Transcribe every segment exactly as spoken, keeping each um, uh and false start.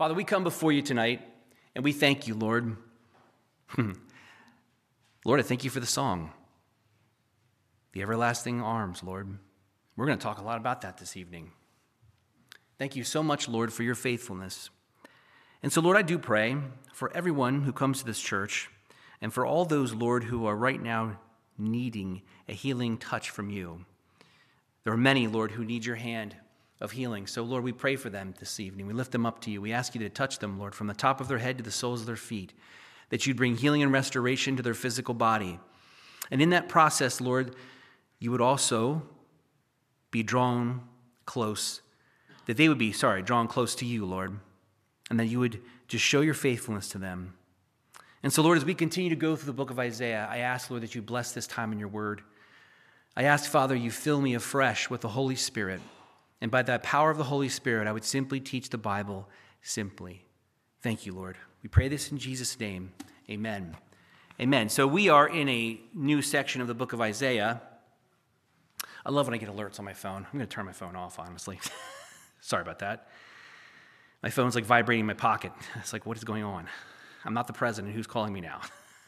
Father, we come before you tonight, and we thank you, Lord. Lord, I thank you for the song, The Everlasting Arms, Lord. We're going to talk a lot about that this evening. Thank you so much, Lord, for your faithfulness. And so, Lord, I do pray for everyone who comes to this church and for all those, Lord, who are right now needing a healing touch from you. There are many, Lord, who need your hand of healing. So, Lord, we pray for them this evening. We lift them up to you. We ask you to touch them, Lord, from the top of their head to the soles of their feet, that you'd bring healing and restoration to their physical body. And in that process, Lord, you would also be drawn close, that they would be, sorry, drawn close to you, Lord, and that you would just show your faithfulness to them. And so, Lord, as we continue to go through the book of Isaiah, I ask, Lord, that you bless this time in your word. I ask, Father, you fill me afresh with the Holy Spirit. And by the power of the Holy Spirit, I would simply teach the Bible simply. Thank you, Lord. We pray this in Jesus' name. Amen. Amen. So we are in a new section of the book of Isaiah. I love when I get alerts on my phone. I'm going to turn my phone off, honestly. Sorry about that. My phone's like vibrating in my pocket. It's like, what is going on? I'm not the president. Who's calling me now?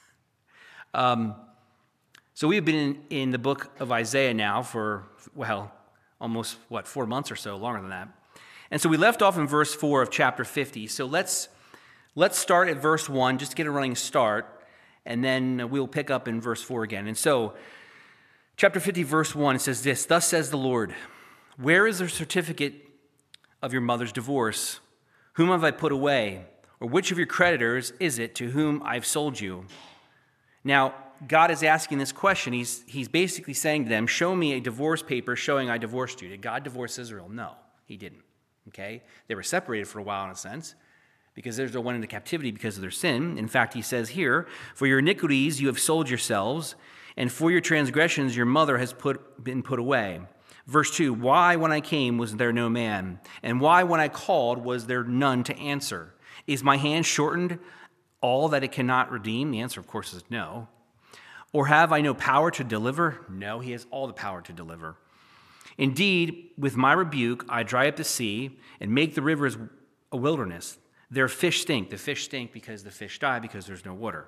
um, so we have been in, in the book of Isaiah now for, well, almost, what, four months or so, longer than that. And so we left off in verse four of chapter fifty. So let's let's start at verse one, just to get a running start, and then we'll pick up in verse four again. And so, chapter fifty, verse one, it says this, "Thus says the Lord, where is the certificate of your mother's divorce? Whom have I put away? Or which of your creditors is it to whom I've sold you?" Now, God is asking this question. He's, he's basically saying to them, show me a divorce paper showing I divorced you. Did God divorce Israel? No, he didn't. Okay? They were separated for a while in a sense because Israel went into captivity because of their sin. In fact, he says here, "For your iniquities you have sold yourselves, and for your transgressions your mother has put, been put away." Verse two, "Why when I came was there no man? And why when I called was there none to answer? Is my hand shortened all that it cannot redeem?" The answer, of course, is no. "Or have I no power to deliver?" No, he has all the power to deliver. "Indeed, with my rebuke I dry up the sea and make the rivers a wilderness. Their fish stink." The fish stink because the fish die because there's no water.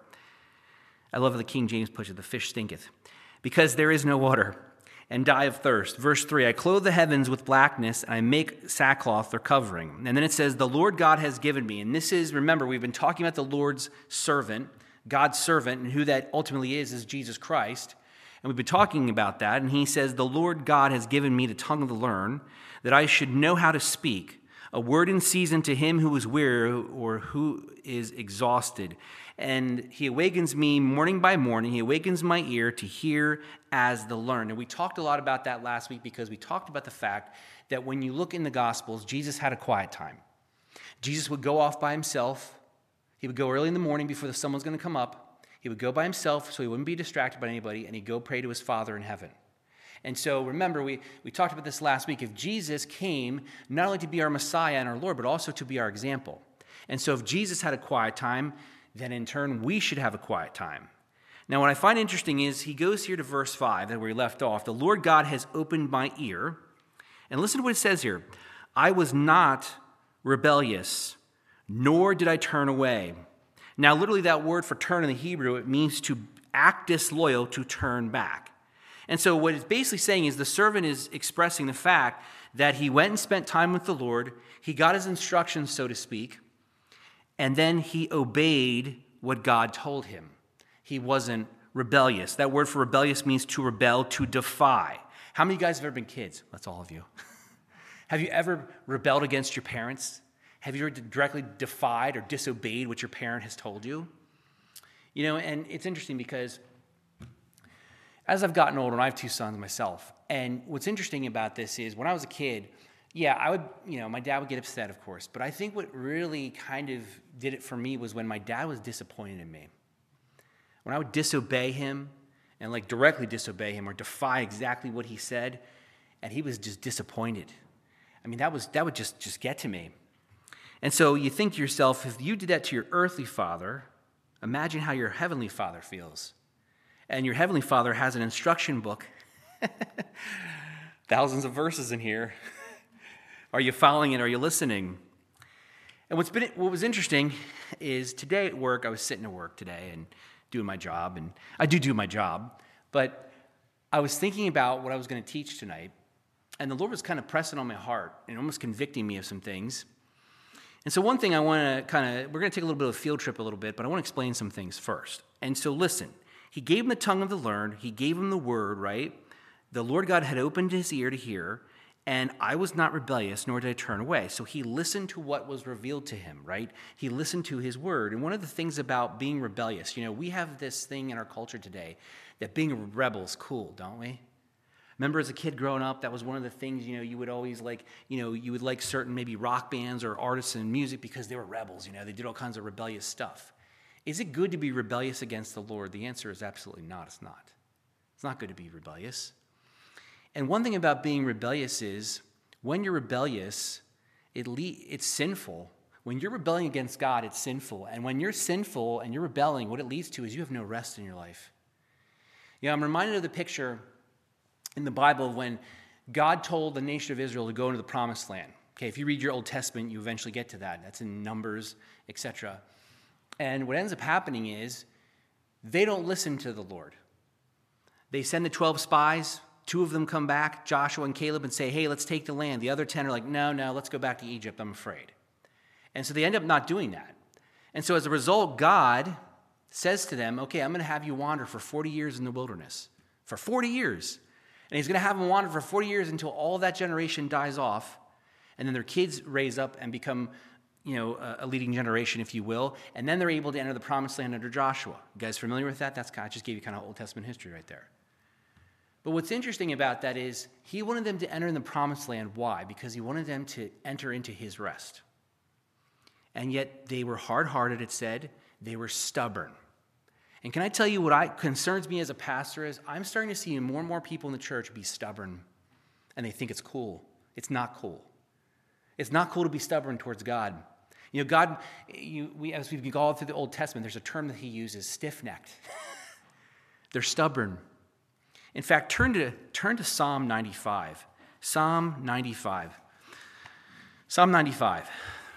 I love how the King James puts it, "the fish stinketh," because there is no water, "and die of thirst." Verse three, "I clothe the heavens with blackness, and I make sackcloth their covering." And then it says, "The Lord God has given me." And this is, remember, we've been talking about the Lord's servant, God's servant, and who that ultimately is, is Jesus Christ. And we've been talking about that. And he says, "The Lord God has given me the tongue of the learned, that I should know how to speak a word in season to him who is weary or who is exhausted. And he awakens me morning by morning. He awakens my ear to hear as the learned." And we talked a lot about that last week because we talked about the fact that when you look in the Gospels, Jesus had a quiet time. Jesus would go off by himself. He would go early in the morning before the sun was going to come up. He would go by himself so he wouldn't be distracted by anybody, and he'd go pray to his Father in heaven. And so remember, we, we talked about this last week. If Jesus came not only to be our Messiah and our Lord, but also to be our example. And so if Jesus had a quiet time, then in turn we should have a quiet time. Now what I find interesting is he goes here to verse five, where he left off. "The Lord God has opened my ear." And listen to what it says here. "I was not rebellious, nor did I turn away." Now, literally that word for turn in the Hebrew, it means to act disloyal, to turn back. And so what it's basically saying is the servant is expressing the fact that he went and spent time with the Lord, he got his instructions, so to speak, and then he obeyed what God told him. He wasn't rebellious. That word for rebellious means to rebel, to defy. How many of you guys have ever been kids? That's all of you. Have you ever rebelled against your parents? Have you ever directly defied or disobeyed what your parent has told you? You know, and it's interesting because as I've gotten older, and I have two sons myself, and what's interesting about this is when I was a kid, yeah, I would, you know, my dad would get upset, of course, but I think what really kind of did it for me was when my dad was disappointed in me. When I would disobey him and like directly disobey him or defy exactly what he said, and he was just disappointed. I mean, that was that would just, just get to me. And so you think to yourself, if you did that to your earthly father, imagine how your heavenly Father feels. And your heavenly Father has an instruction book. Thousands of verses in here. Are you following it? Are you listening? And what's been what was interesting is today at work, I was sitting at work today and doing my job, and I do do my job, but I was thinking about what I was going to teach tonight, and the Lord was kind of pressing on my heart and almost convicting me of some things. And so one thing I want to kind of, we're going to take a little bit of a field trip a little bit, but I want to explain some things first. And so listen, he gave him the tongue of the learned, he gave him the word, right? The Lord God had opened his ear to hear, and I was not rebellious, nor did I turn away. So he listened to what was revealed to him, right? He listened to his word. And one of the things about being rebellious, you know, we have this thing in our culture today that being a rebel is cool, don't we? Remember as a kid growing up, that was one of the things, you know, you would always like, you know, you would like certain maybe rock bands or artists in music because they were rebels, you know, they did all kinds of rebellious stuff. Is it good to be rebellious against the Lord? The answer is absolutely not. It's not. It's not good to be rebellious. And one thing about being rebellious is when you're rebellious, it le- it's sinful. When you're rebelling against God, it's sinful. And when you're sinful and you're rebelling, what it leads to is you have no rest in your life. You know, I'm reminded of the picture in the Bible when God told the nation of Israel to go into the promised land. Okay, if you read your Old Testament, you eventually get to that. That's in Numbers, et cetera. And what ends up happening is they don't listen to the Lord. They send the twelve spies. Two of them come back, Joshua and Caleb, and say, hey, let's take the land. The other ten are like, no, no, let's go back to Egypt, I'm afraid. And so they end up not doing that. And so as a result, God says to them, okay, I'm going to have you wander for forty years in the wilderness. For forty years. And he's going to have them wander for forty years until all that generation dies off. And then their kids raise up and become, you know, a, a leading generation, if you will. And then they're able to enter the promised land under Joshua. You guys familiar with that? That's kind of, I just gave you kind of Old Testament history right there. But what's interesting about that is he wanted them to enter in the promised land. Why? Because he wanted them to enter into his rest. And yet they were hard-hearted, it said. They were stubborn. And can I tell you what I, concerns me as a pastor is I'm starting to see more and more people in the church be stubborn. And they think it's cool. It's not cool. It's not cool to be stubborn towards God. You know, God, you, we, as we've gone through the Old Testament, there's a term that he uses, stiff-necked. They're stubborn. In fact, turn to, turn to Psalm ninety-five. Psalm ninety-five. Psalm ninety-five.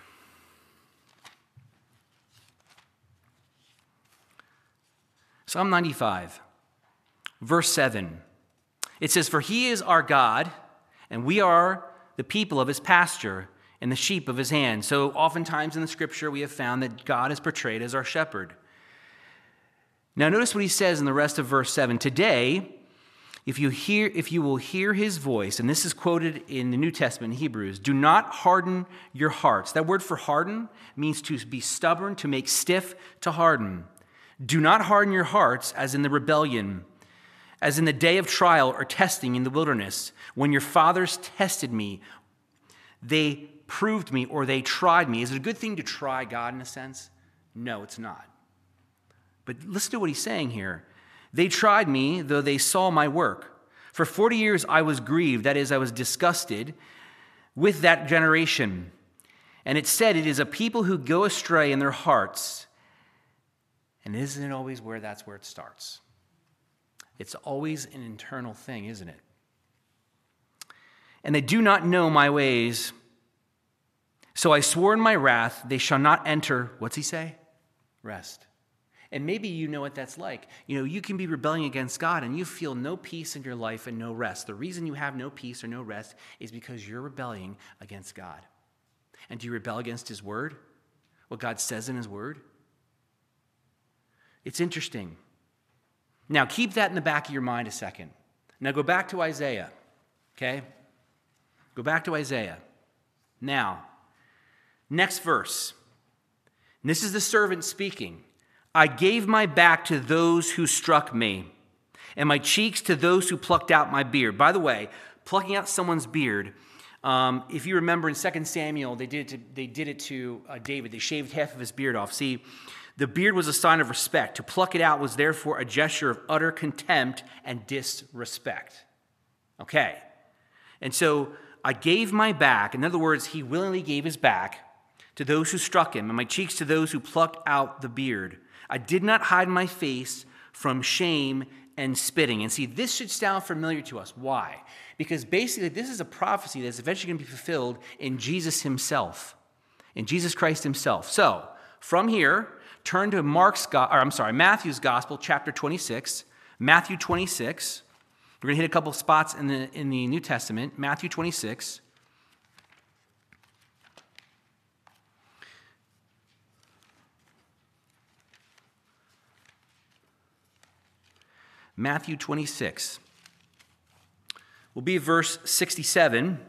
Psalm ninety-five, verse seven. It says, for he is our God, and we are the people of his pasture and the sheep of his hand. So oftentimes in the scripture we have found that God is portrayed as our shepherd. Now notice what he says in the rest of verse seven. Today, If you hear, if you will hear his voice, and this is quoted in the New Testament in Hebrews, do not harden your hearts. That word for harden means to be stubborn, to make stiff, to harden. Do not harden your hearts as in the rebellion, as in the day of trial or testing in the wilderness, when your fathers tested me, they proved me or they tried me. Is it a good thing to try God in a sense? No, it's not. But listen to what he's saying here. They tried me, though they saw my work. For forty years I was grieved, that is, I was disgusted with that generation. And it said, it is a people who go astray in their hearts. And isn't it always where that's where it starts? It's always an internal thing, isn't it? And they do not know my ways. So I swore in my wrath, they shall not enter, what's he say? Rest. And maybe you know what that's like. You know, you can be rebelling against God and you feel no peace in your life and no rest. The reason you have no peace or no rest is because you're rebelling against God. And do you rebel against his word? What God says in his word? It's interesting. Now, keep that in the back of your mind a second. Now, go back to Isaiah, okay? Go back to Isaiah. Now, next verse. And this is the servant speaking. I gave my back to those who struck me, and my cheeks to those who plucked out my beard. By the way, plucking out someone's beard, um, if you remember in Second Samuel, they did it to, they did it to uh, David. They shaved half of his beard off. See, the beard was a sign of respect. To pluck it out was therefore a gesture of utter contempt and disrespect. Okay. And so I gave my back. In other words, he willingly gave his back to those who struck him, and my cheeks to those who plucked out the beard. I did not hide my face from shame and spitting. And see, this should sound familiar to us. Why? Because basically this is a prophecy that's eventually going to be fulfilled in Jesus himself. in Jesus Christ himself. So, from here, turn to Mark's, or I'm sorry, Matthew's Gospel, chapter twenty-six. Matthew twenty-six. We're going to hit a couple spots in the, in the New Testament. Matthew twenty-six. Matthew twenty-six. Will be verse sixty-seven.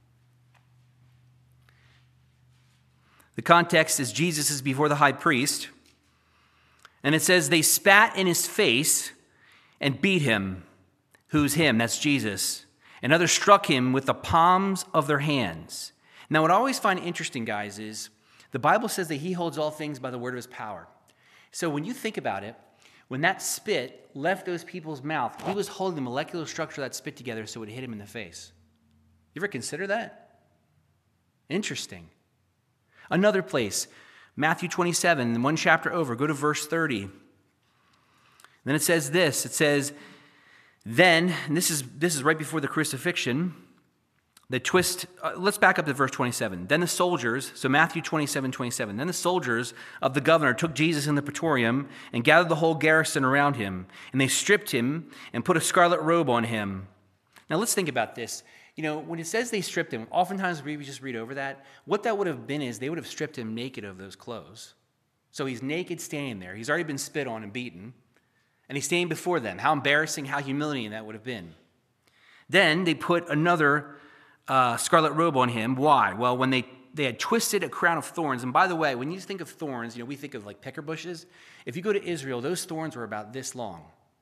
The context is Jesus is before the high priest. And it says, they spat in his face and beat him. Who's him? That's Jesus. And others struck him with the palms of their hands. Now, what I always find interesting, guys, is the Bible says that he holds all things by the word of his power. So when you think about it, when that spit left those people's mouth, he was holding the molecular structure of that spit together so it would hit him in the face. You ever consider that? Interesting. Another place, Matthew twenty-seven, one chapter over, go to verse thirty. Then it says this, it says, then, and this is, this is right before the crucifixion, the twist, uh, let's back up to verse twenty-seven. Then the soldiers, so Matthew twenty-seven, twenty-seven, then the soldiers of the governor took Jesus in the praetorium and gathered the whole garrison around him, and they stripped him and put a scarlet robe on him. Now let's think about this. You know, when it says they stripped him, oftentimes we just read over that. What that would have been is they would have stripped him naked of those clothes. So he's naked standing there. He's already been spit on and beaten. And he's standing before them. How embarrassing, how humiliating that would have been. Then they put another uh, scarlet robe on him. Why? Well, when they, they had twisted a crown of thorns. And by the way, when you think of thorns, you know, we think of like pecker bushes. If you go to Israel, those thorns were about this long.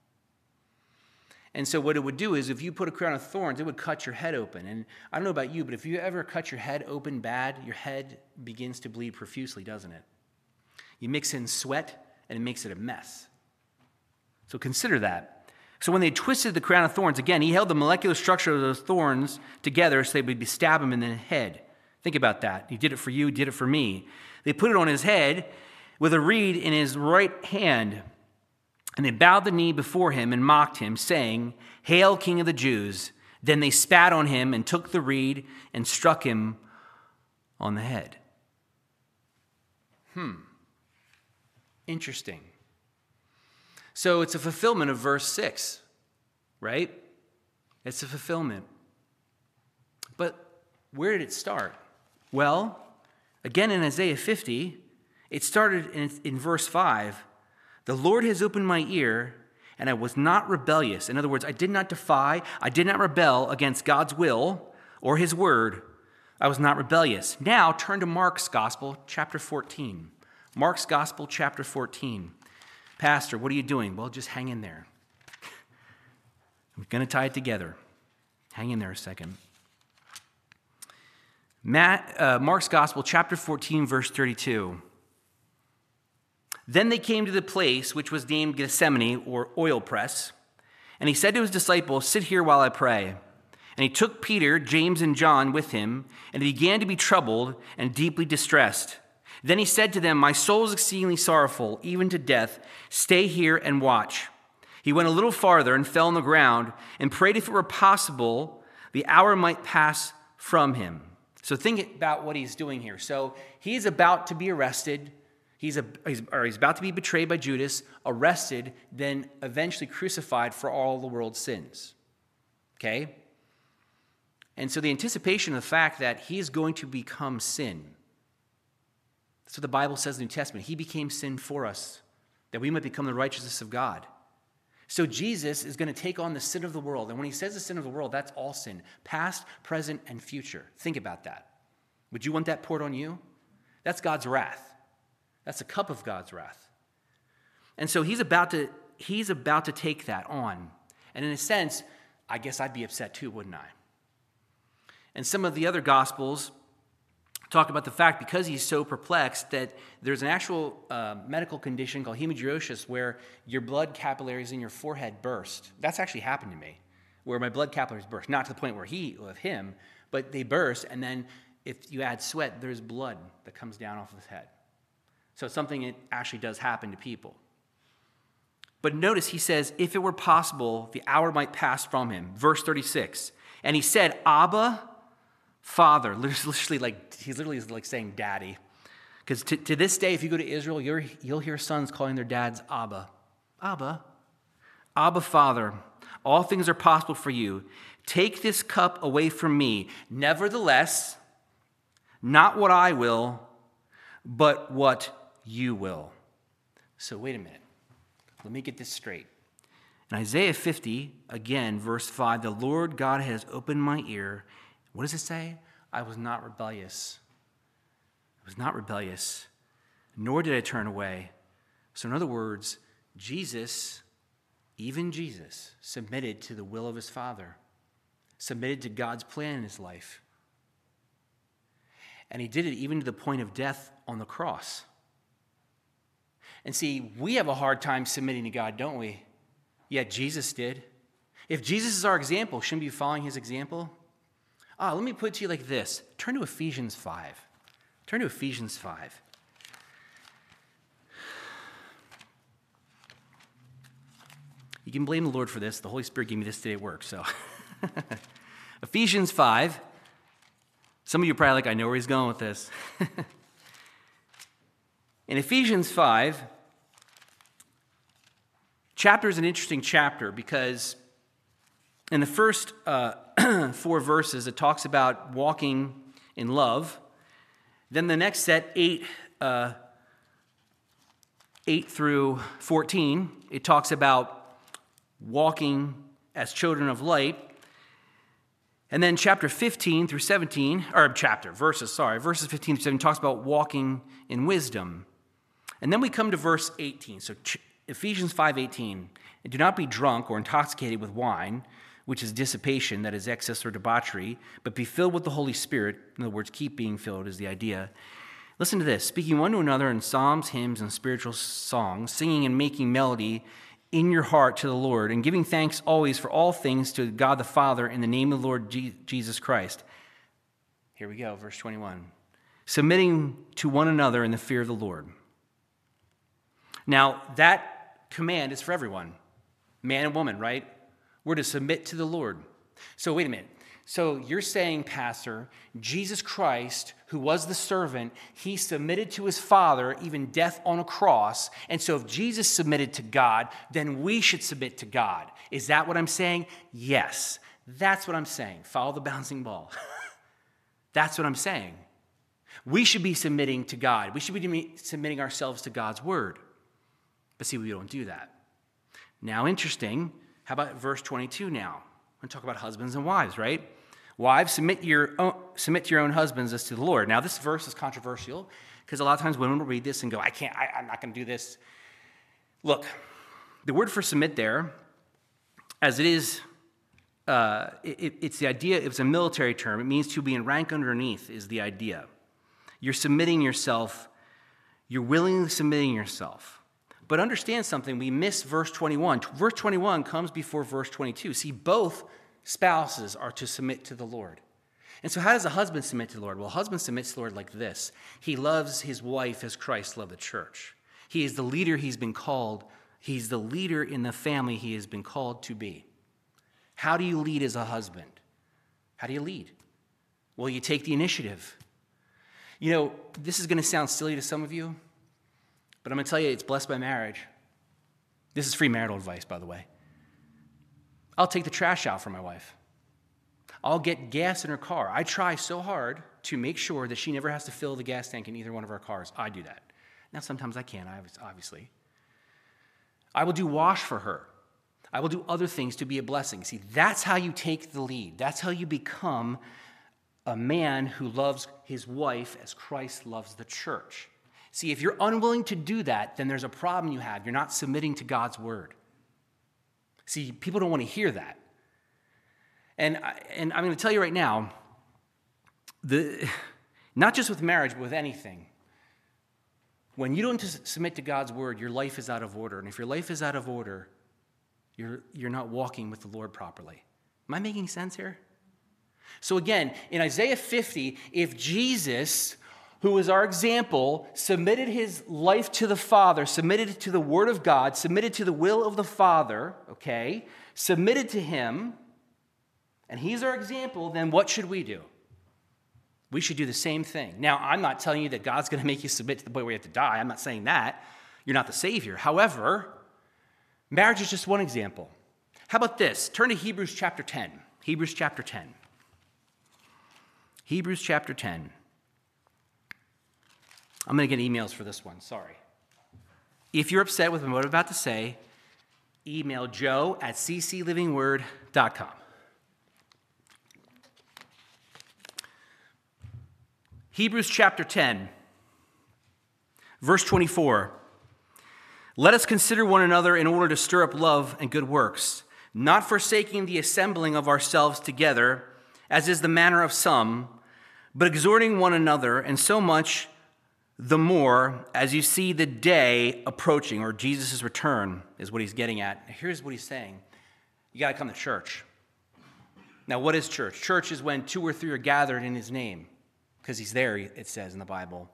And so what it would do is if you put a crown of thorns, it would cut your head open. And I don't know about you, but if you ever cut your head open bad, your head begins to bleed profusely, doesn't it? You mix in sweat, and it makes it a mess. So consider that. So when they twisted the crown of thorns, again, he held the molecular structure of those thorns together so they would stab him in the head. Think about that. He did it for you, he did it for me. They put it on his head with a reed in his right hand. And they bowed the knee before him and mocked him, saying, Hail, King of the Jews. Then they spat on him and took the reed and struck him on the head. Hmm. Interesting. So it's a fulfillment of verse six, right? It's a fulfillment. But where did it start? Well, again in Isaiah fifty, it started in, in verse five. The Lord has opened my ear, and I was not rebellious. In other words, I did not defy, I did not rebel against God's will or his word. I was not rebellious. Now turn to Mark's Gospel, chapter fourteen. Mark's Gospel, chapter fourteen. Pastor, what are you doing? Well, just hang in there. I'm going to tie it together. Hang in there a second. Matt, uh, Mark's Gospel, chapter fourteen, verse thirty-two. Then they came to the place which was named Gethsemane, or oil press, and he said to his disciples, Sit here while I pray. And he took Peter, James, and John with him, and he began to be troubled and deeply distressed. Then he said to them, My soul is exceedingly sorrowful, even to death. Stay here and watch. He went a little farther and fell on the ground and prayed if it were possible, the hour might pass from him. So think about what he's doing here. So he's about to be arrested. He's, a, he's, or he's about to be betrayed by Judas, arrested, then eventually crucified for all the world's sins. Okay? And so the anticipation of the fact that he is going to become sin. That's what the Bible says in the New Testament. He became sin for us, that we might become the righteousness of God. So Jesus is going to take on the sin of the world. And when he says the sin of the world, that's all sin. Past, present, and future. Think about that. Would you want that poured on you? That's God's wrath. That's a cup of God's wrath. And so he's about to, he's about to take that on. And in a sense, I guess I'd be upset too, wouldn't I? And some of the other Gospels talk about the fact, because he's so perplexed, that there's an actual uh, medical condition called hemangiostis where your blood capillaries in your forehead burst. That's actually happened to me, where my blood capillaries burst. Not to the point where he, of him, but they burst, and then if you add sweat, there's blood that comes down off of his head. So it's something that actually does happen to people. But notice he says, if it were possible, the hour might pass from him. Verse thirty-six. And he said, Abba, Father. Literally, like, he's literally like saying daddy. Because to, to this day, if you go to Israel, you're, you'll hear sons calling their dads Abba. Abba. Abba, Father, all things are possible for you. Take this cup away from me. Nevertheless, not what I will, but what you will. So wait a minute. Let me get this straight. In Isaiah fifty, again, verse five, the Lord God has opened my ear. What does it say? I was not rebellious. I was not rebellious, nor did I turn away. So in other words, Jesus, even Jesus, submitted to the will of his Father, submitted to God's plan in his life. And he did it even to the point of death on the cross. And see, we have a hard time submitting to God, don't we? Yet Jesus did. If Jesus is our example, shouldn't we be following his example? Ah, let me put it to you like this. Turn to Ephesians five. Turn to Ephesians five. You can blame the Lord for this. The Holy Spirit gave me this today at work, so. Ephesians five. Some of you are probably like, I know where he's going with this. In Ephesians five, chapter is an interesting chapter because in the first uh, four verses, it talks about walking in love. Then the next set, eight, uh, eight through fourteen, it talks about walking as children of light. And then chapter fifteen through seventeen, or chapter, verses, sorry, verses fifteen through seventeen talks about walking in wisdom. And then we come to verse eighteen. So Ephesians five eighteen, and do not be drunk or intoxicated with wine, which is dissipation, that is excess or debauchery, but be filled with the Holy Spirit. In other words, keep being filled is the idea. Listen to this. Speaking one to another in psalms, hymns, and spiritual songs, singing and making melody in your heart to the Lord, and giving thanks always for all things to God the Father in the name of the Lord Jesus Christ. Here we go, verse twenty-one. Submitting to one another in the fear of the Lord. Now, that command is for everyone, man and woman, right? We're to submit to the Lord. So wait a minute. So you're saying, Pastor, Jesus Christ, who was the servant, he submitted to his Father, even death on a cross. And so if Jesus submitted to God, then we should submit to God. Is that what I'm saying? Yes. That's what I'm saying. Follow the bouncing ball. That's what I'm saying. We should be submitting to God. We should be submitting ourselves to God's word. But see, we don't do that. Now, interesting. How about verse twenty-two now? We're going to talk about husbands and wives, right? Wives, submit your own, submit to your own husbands as to the Lord. Now, this verse is controversial because a lot of times women will read this and go, I can't, I, I'm not going to do this. Look, the word for submit there, as it is, uh, it, it's the idea, it's a military term. It means to be in rank underneath is the idea. You're submitting yourself, you're willingly submitting yourself. But understand something, we miss verse twenty-one. Verse twenty-one comes before verse twenty-two. See, both spouses are to submit to the Lord. And so how does a husband submit to the Lord? Well, a husband submits to the Lord like this. He loves his wife as Christ loved the church. He is the leader he's been called. He's the leader in the family he has been called to be. How do you lead as a husband? How do you lead? Well, you take the initiative. You know, this is going to sound silly to some of you, but I'm going to tell you, it's blessed by marriage. This is free marital advice, by the way. I'll take the trash out for my wife. I'll get gas in her car. I try so hard to make sure that she never has to fill the gas tank in either one of our cars. I do that. Now, sometimes I can't, obviously. I will do wash for her. I will do other things to be a blessing. See, that's how you take the lead. That's how you become a man who loves his wife as Christ loves the church. See, if you're unwilling to do that, then there's a problem you have. You're not submitting to God's word. See, people don't want to hear that. And, I, and I'm going to tell you right now, the, not just with marriage, but with anything, when you don't submit to God's word, your life is out of order. And if your life is out of order, you're, you're not walking with the Lord properly. Am I making sense here? So again, in Isaiah fifty, if Jesus, who is our example, submitted his life to the Father, submitted to the Word of God, submitted to the will of the Father, okay, submitted to him, and he's our example, then what should we do? We should do the same thing. Now, I'm not telling you that God's going to make you submit to the point where you have to die. I'm not saying that. You're not the Savior. However, marriage is just one example. How about this? Turn to Hebrews chapter ten. Hebrews chapter ten. Hebrews chapter ten. I'm going to get emails for this one. Sorry. If you're upset with what I'm about to say, email joe at c c living word dot com. Hebrews chapter ten, verse twenty-four. Let us consider one another in order to stir up love and good works, not forsaking the assembling of ourselves together, as is the manner of some, but exhorting one another, and so much the more as you see the day approaching, or Jesus' return is what he's getting at. Here's what he's saying. You got to come to church. Now, what is church? Church is when two or three are gathered in his name, because he's there, it says in the Bible.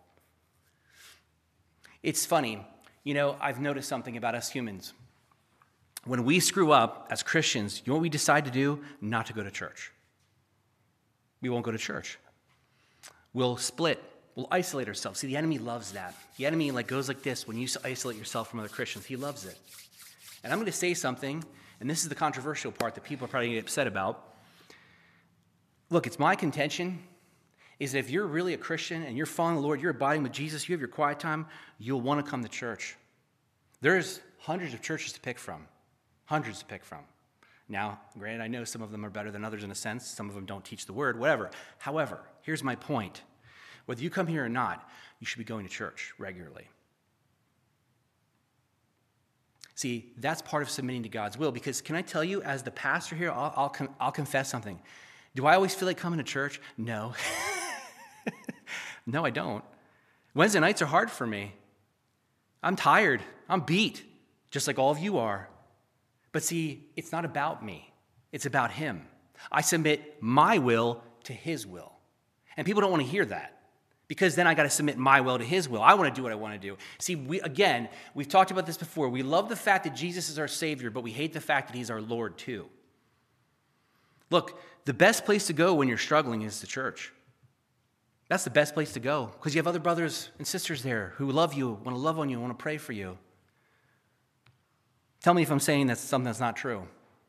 It's funny. You know, I've noticed something about us humans. When we screw up as Christians, you know what we decide to do? Not to go to church. We won't go to church. We'll split. We'll isolate ourselves. See, the enemy loves that. The enemy like goes like this when you isolate yourself from other Christians. He loves it. And I'm going to say something, and this is the controversial part that people are probably going to get upset about. Look, it's my contention is that if you're really a Christian and you're following the Lord, you're abiding with Jesus, you have your quiet time, you'll want to come to church. There's hundreds of churches to pick from. Hundreds to pick from. Now, granted, I know some of them are better than others in a sense. Some of them don't teach the word, whatever. However, here's my point. Whether you come here or not, you should be going to church regularly. See, that's part of submitting to God's will, because can I tell you, as the pastor here, I'll, I'll, I'll confess something. Do I always feel like coming to church? No. No, I don't. Wednesday nights are hard for me. I'm tired. I'm beat, just like all of you are. But see, it's not about me. It's about him. I submit my will to his will. And people don't want to hear that, because then I got to submit my will to his will. I want to do what I want to do. See, we again, we've talked about this before. We love the fact that Jesus is our Savior, but we hate the fact that he's our Lord too. Look, the best place to go when you're struggling is the church. That's the best place to go, because you have other brothers and sisters there who love you, want to love on you, want to pray for you. Tell me if I'm saying that's something that's not true.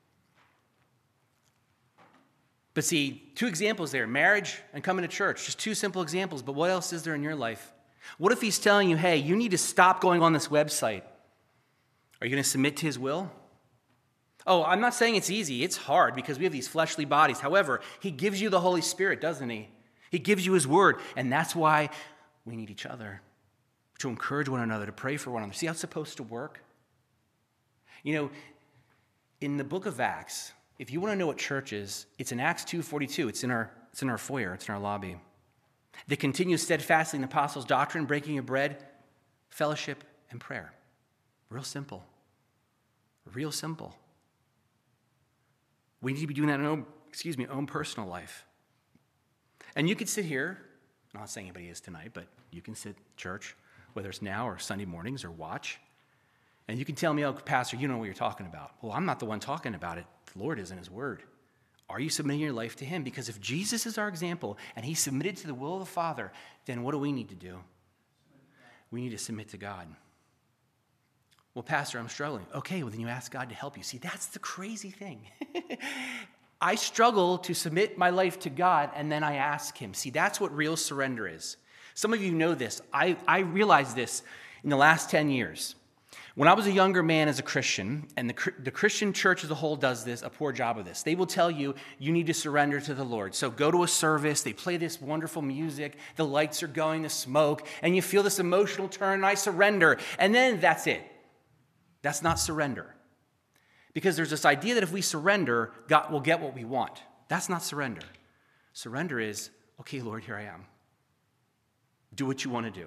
But see, two examples there, marriage and coming to church, just two simple examples, but what else is there in your life? What if he's telling you, hey, you need to stop going on this website? Are you going to submit to his will? Oh, I'm not saying it's easy. It's hard because we have these fleshly bodies. However, he gives you the Holy Spirit, doesn't he? He gives you his word, and that's why we need each other, to encourage one another, to pray for one another. See how it's supposed to work? You know, in the book of Acts, if you want to know what church is, it's in Acts two forty-two. It's in our, it's in our foyer. It's in our lobby. They continue steadfastly in the apostles' doctrine, breaking of bread, fellowship, and prayer. Real simple. Real simple. We need to be doing that in our own, excuse me, own personal life. And you could sit here, I'm not saying anybody is tonight, but you can sit church, whether it's now or Sunday mornings or watch, and you can tell me, oh, Pastor, you know what you're talking about. Well, I'm not the one talking about it. The Lord is in his word. Are you submitting your life to him? Because if Jesus is our example and he submitted to the will of the Father, then what do we need to do? We need to submit to God. Well, Pastor, I'm struggling. Okay, well, then you ask God to help you. See, that's the crazy thing. I struggle to submit my life to God, and then I ask him. See, that's what real surrender is. Some of you know this. I, I realized this in the last ten years. When I was a younger man as a Christian, and the, the Christian church as a whole does this, a poor job of this, they will tell you, you need to surrender to the Lord. So go to a service, they play this wonderful music, the lights are going, the smoke, and you feel this emotional turn, and I surrender, and then that's it. That's not surrender. Because there's this idea that if we surrender, God will get what we want. That's not surrender. Surrender is, okay, Lord, here I am. Do what you want to do.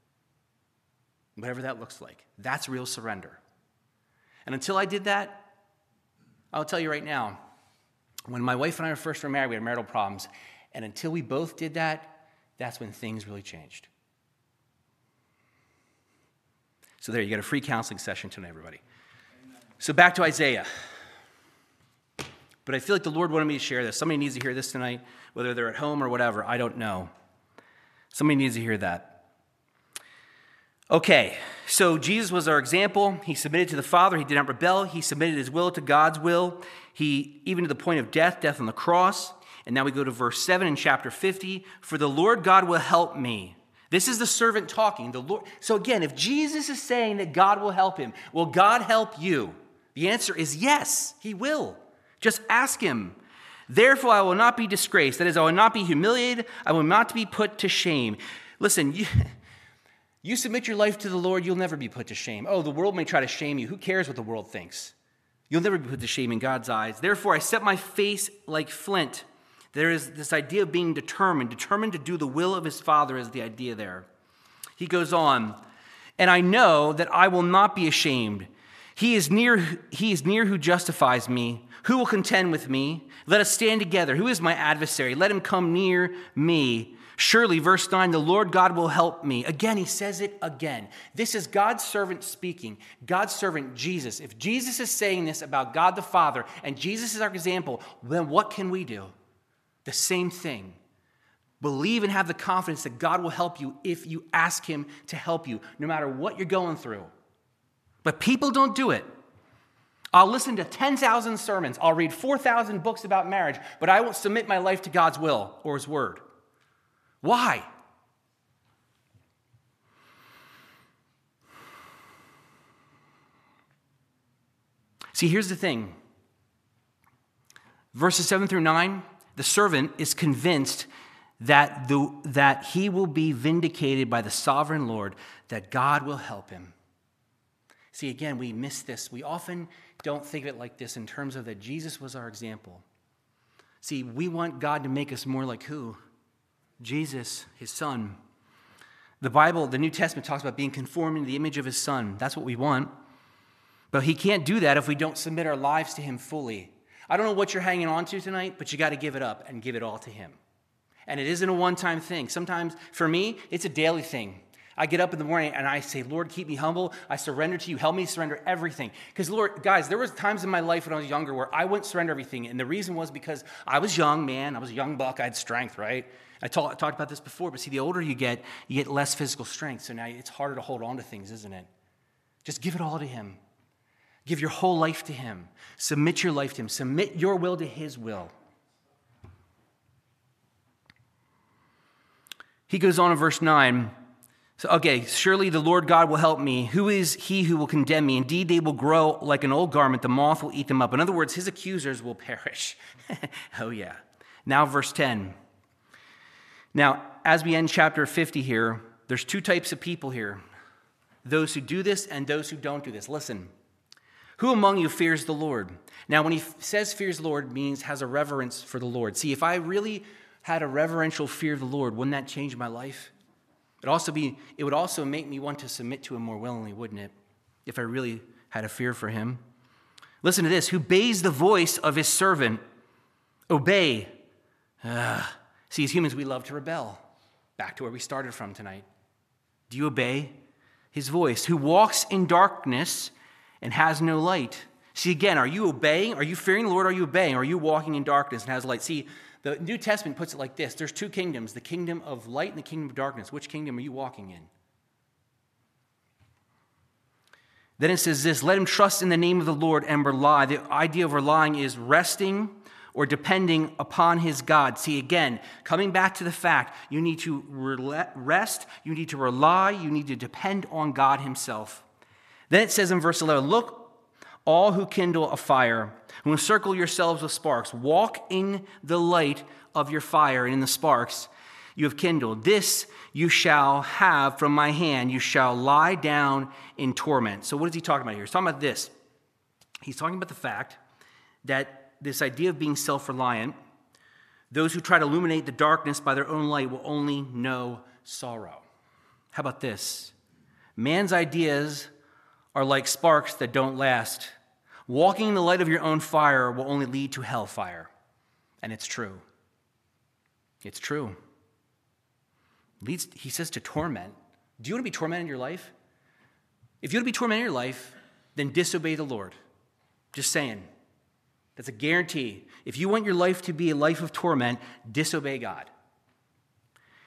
Whatever that looks like. That's real surrender. And until I did that, I'll tell you right now, when my wife and I first were married, we had marital problems. And until we both did that, that's when things really changed. So there, you got a free counseling session tonight, everybody. So back to Isaiah. But I feel like the Lord wanted me to share this. Somebody needs to hear this tonight, whether they're at home or whatever, I don't know. Somebody needs to hear that. Okay, so Jesus was our example. He submitted to the Father. He did not rebel. He submitted his will to God's will. He, even to the point of death, death on the cross. And now we go to verse seven in chapter fifty. For the Lord God will help me. This is the servant talking. The Lord. So again, if Jesus is saying that God will help him, will God help you? The answer is yes, he will. Just ask him. Therefore, I will not be disgraced. That is, I will not be humiliated. I will not be put to shame. Listen, you... You submit your life to the Lord, you'll never be put to shame. Oh, the world may try to shame you. Who cares what the world thinks? You'll never be put to shame in God's eyes. Therefore, I set my face like flint. There is this idea of being determined. Determined to do the will of his Father is the idea there. He goes on, and I know that I will not be ashamed. He is near, he is near who justifies me. Who will contend with me? Let us stand together. Who is my adversary? Let him come near me. Surely, verse nine, the Lord God will help me. Again, he says it again. This is God's servant speaking. God's servant, Jesus. If Jesus is saying this about God the Father, and Jesus is our example, then what can we do? The same thing. Believe and have the confidence that God will help you if you ask him to help you, no matter what you're going through. But people don't do it. I'll listen to ten thousand sermons. I'll read four thousand books about marriage, but I won't submit my life to God's will or his word. Why? See, here's the thing. Verses seven through nine, the servant is convinced that, the, that he will be vindicated by the sovereign Lord, that God will help him. See, again, we miss this. We often don't think of it like this in terms of that Jesus was our example. See, we want God to make us more like who? Jesus, his son. The Bible, the New Testament talks about being conformed to the image of his son. That's what we want. But he can't do that if we don't submit our lives to him fully. I don't know what you're hanging on to tonight, but you got to give it up and give it all to him. And it isn't a one-time thing. Sometimes, for me, it's a daily thing. I get up in the morning and I say, Lord, keep me humble. I surrender to you. Help me surrender everything. Because, Lord, guys, there was times in my life when I was younger where I wouldn't surrender everything. And the reason was because I was young, man. I was a young buck. I had strength, right? I talk, talked about this before, but see, the older you get, you get less physical strength. So now it's harder to hold on to things, isn't it? Just give it all to him. Give your whole life to him. Submit your life to him. Submit your will to his will. He goes on in verse nine. So, okay, surely the Lord God will help me. Who is he who will condemn me? Indeed, they will grow like an old garment. The moth will eat them up. In other words, his accusers will perish. Oh, yeah. Now, verse ten. Now, as we end chapter fifty here, there's two types of people here. Those who do this and those who don't do this. Listen. Who among you fears the Lord? Now, when he says fears the Lord, means has a reverence for the Lord. See, if I really had a reverential fear of the Lord, wouldn't that change my life? It'd also be, it would also make me want to submit to him more willingly, wouldn't it? If I really had a fear for him. Listen to this. Who obeys the voice of his servant? Obey. Ugh. See, as humans, we love to rebel. Back to where we started from tonight. Do you obey his voice? Who walks in darkness and has no light. See, again, are you obeying? Are you fearing the Lord? Are you obeying? Are you walking in darkness and has light? See, the New Testament puts it like this. There's two kingdoms, the kingdom of light and the kingdom of darkness. Which kingdom are you walking in? Then it says this, let him trust in the name of the Lord and rely. The idea of relying is resting or depending upon his God. See, again, coming back to the fact, you need to rest, you need to rely, you need to depend on God himself. Then it says in verse eleven, look, all who kindle a fire, who encircle yourselves with sparks, walk in the light of your fire and in the sparks you have kindled. This you shall have from my hand. You shall lie down in torment. So what is he talking about here? He's talking about this. He's talking about the fact that this idea of being self-reliant, those who try to illuminate the darkness by their own light will only know sorrow. How about this? Man's ideas are like sparks that don't last. Walking in the light of your own fire will only lead to hellfire. And it's true. It's true. Leads, he says, to torment. Do you want to be tormented in your life? If you want to be tormented in your life, then disobey the Lord. Just saying. That's a guarantee. If you want your life to be a life of torment, disobey God.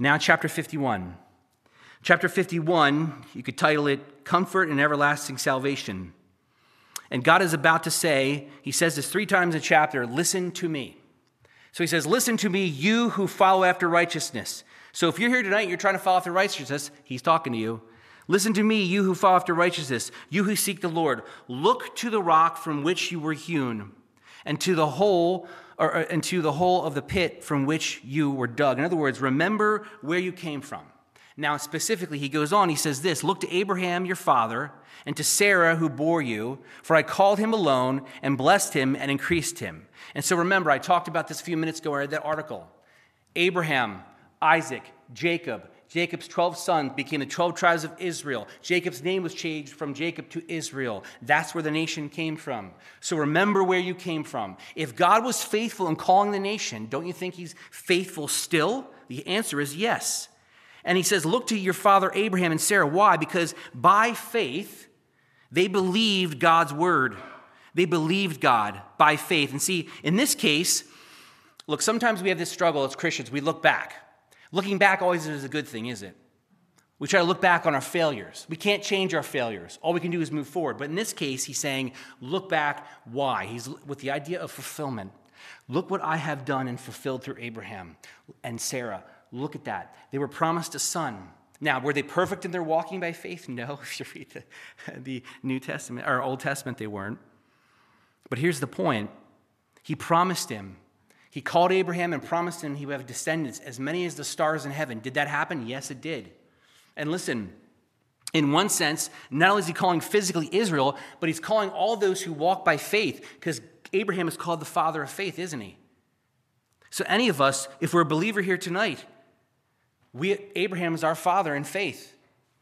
Now, chapter fifty-one. Chapter fifty-one, you could title it Comfort and Everlasting Salvation. And God is about to say, he says this three times in the chapter, listen to me. So he says, listen to me, you who follow after righteousness. So if you're here tonight, you're trying to follow after righteousness, he's talking to you. Listen to me, you who follow after righteousness, you who seek the Lord. Look to the rock from which you were hewn, and to the hole, or and to the hole of the pit from which you were dug. In other words, remember where you came from. Now, specifically, he goes on, he says this, look to Abraham, your father, and to Sarah, who bore you, for I called him alone and blessed him and increased him. And so remember, I talked about this a few minutes ago, I read that article. Abraham, Isaac, Jacob, Jacob's twelve sons became the twelve tribes of Israel. Jacob's name was changed from Jacob to Israel. That's where the nation came from. So remember where you came from. If God was faithful in calling the nation, don't you think he's faithful still? The answer is yes. And he says, look to your father Abraham and Sarah. Why? Because by faith, they believed God's word. They believed God by faith. And see, in this case, look, sometimes we have this struggle as Christians. We look back. Looking back always is a good thing, is it? We try to look back on our failures. We can't change our failures. All we can do is move forward. But in this case, he's saying, look back. Why? He's with the idea of fulfillment. Look what I have done and fulfilled through Abraham and Sarah. Look at that. They were promised a son. Now, were they perfect in their walking by faith? No. If you read the, the New Testament or Old Testament, they weren't. But here's the point. He promised him. He called Abraham and promised him he would have descendants as many as the stars in heaven. Did that happen? Yes, it did. And listen, in one sense, not only is he calling physically Israel, but he's calling all those who walk by faith, because Abraham is called the father of faith, isn't he? So any of us, if we're a believer here tonight, we Abraham is our father in faith.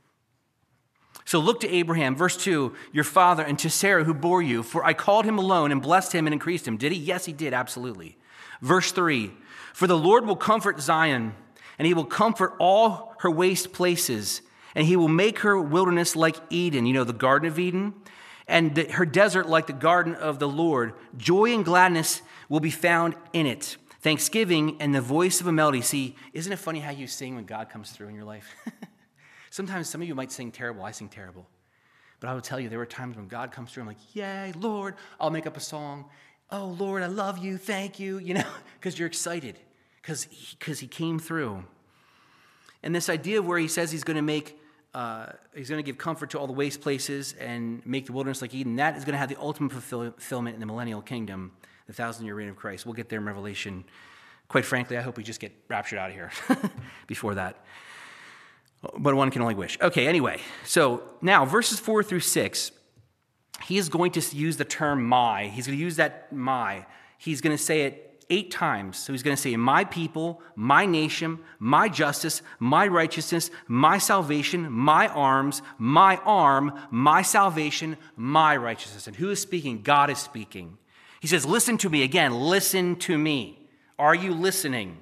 So look to Abraham, verse two, your father, and to Sarah who bore you, for I called him alone and blessed him and increased him. Did he? Yes, he did, absolutely. Verse three, for the Lord will comfort Zion, and he will comfort all her waste places, and he will make her wilderness like Eden, you know, the Garden of Eden, and her desert like the garden of the Lord. Joy and gladness will be found in it. Thanksgiving and the voice of a melody. See, isn't it funny how you sing when God comes through in your life? Sometimes some of you might sing terrible. I sing terrible. But I will tell you, there were times when God comes through, I'm like, yay, Lord. I'll make up a song. Oh, Lord, I love you. Thank you. You know, because you're excited. Because he, because he came through. And this idea where he says he's going to make, uh, he's going to give comfort to all the waste places and make the wilderness like Eden, that is going to have the ultimate fulfillment in the millennial kingdom, the thousand-year reign of Christ. We'll get there in Revelation. Quite frankly, I hope we just get raptured out of here before that. But one can only wish. Okay, anyway. So now, verses four through six, he is going to use the term my. He's going to use that my. He's going to say it eight times. So he's going to say, my people, my nation, my justice, my righteousness, my salvation, my arms, my arm, my salvation, my righteousness. And who is speaking? God is speaking. He says, listen to me. Again, listen to me. Are you listening?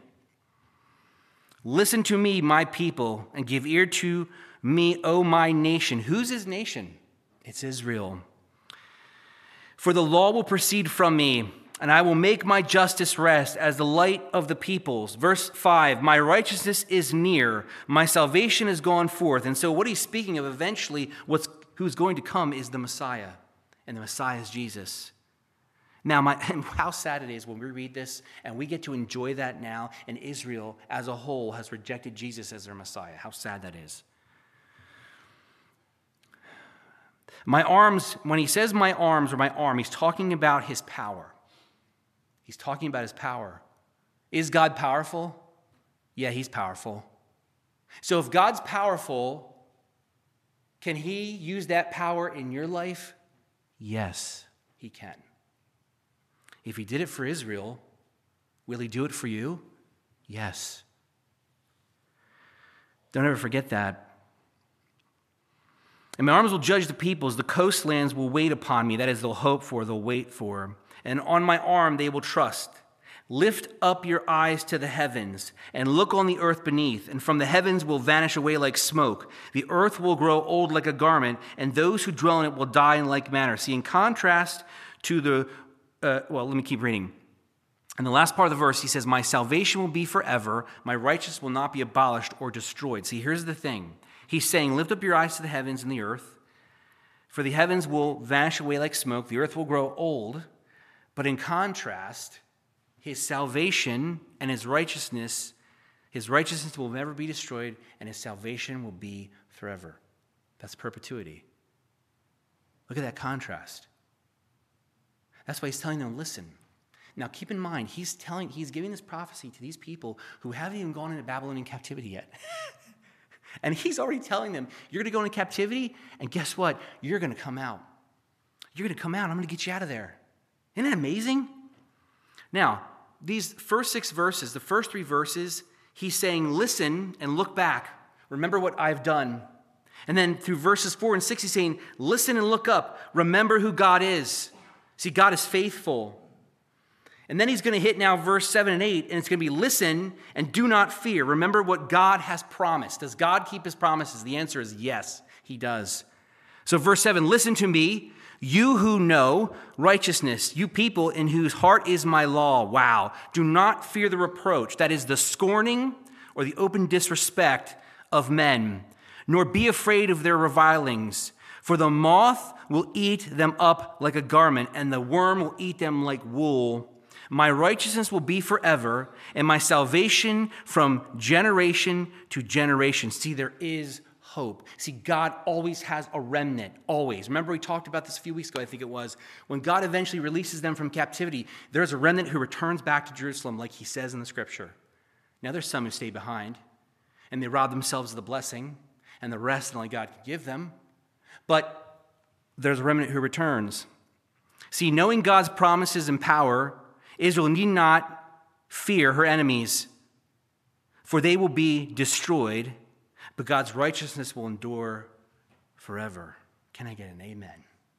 Listen to me, my people, and give ear to me, O my nation. Who's his nation? It's Israel. For the law will proceed from me, and I will make my justice rest as the light of the peoples. Verse five, my righteousness is near, my salvation is gone forth. And so what he's speaking of eventually, what's who's going to come is the Messiah, and the Messiah is Jesus. Now, my, how sad it is when we read this and we get to enjoy that now, and Israel as a whole has rejected Jesus as their Messiah. How sad that is. My arms, when he says my arms or my arm, he's talking about his power. He's talking about his power. Is God powerful? Yeah, he's powerful. So if God's powerful, can he use that power in your life? Yes, he can. If he did it for Israel, will he do it for you? Yes. Don't ever forget that. And my arms will judge the peoples. The coastlands will wait upon me. That is, they'll hope for, they'll wait for. And on my arm they will trust. Lift up your eyes to the heavens and look on the earth beneath. And from the heavens will vanish away like smoke. The earth will grow old like a garment, and those who dwell in it will die in like manner. See, in contrast to the Uh, well, let me keep reading. And the last part of the verse, he says, my salvation will be forever. My righteousness will not be abolished or destroyed. See, here's the thing. He's saying, lift up your eyes to the heavens and the earth, for the heavens will vanish away like smoke. The earth will grow old. But in contrast, his salvation and his righteousness, his righteousness will never be destroyed, and his salvation will be forever. That's perpetuity. Look at that contrast. That's why he's telling them, listen. Now, keep in mind, he's telling, he's giving this prophecy to these people who haven't even gone into Babylonian captivity yet. And he's already telling them, you're going to go into captivity, and guess what? You're going to come out. You're going to come out. I'm going to get you out of there. Isn't that amazing? Now, these first six verses, the first three verses, he's saying, listen and look back. Remember what I've done. And then through verses four and six, he's saying, listen and look up. Remember who God is. See, God is faithful. And then he's going to hit now verse seven and eight, and it's going to be listen and do not fear. Remember what God has promised. Does God keep his promises? The answer is yes, he does. So verse seven, listen to me, you who know righteousness, you people in whose heart is my law. Wow. Do not fear the reproach, that is the scorning or the open disrespect of men, nor be afraid of their revilings. For the moth will eat them up like a garment, and the worm will eat them like wool. My righteousness will be forever, and my salvation from generation to generation. See, there is hope. See, God always has a remnant, always. Remember we talked about this a few weeks ago, I think it was. When God eventually releases them from captivity, there's a remnant who returns back to Jerusalem, like he says in the scripture. Now, there's some who stay behind, and they rob themselves of the blessing, and the rest only God can give them. But there's a remnant who returns. See, knowing God's promises and power, Israel need not fear her enemies, for they will be destroyed, but God's righteousness will endure forever. Can I get an amen?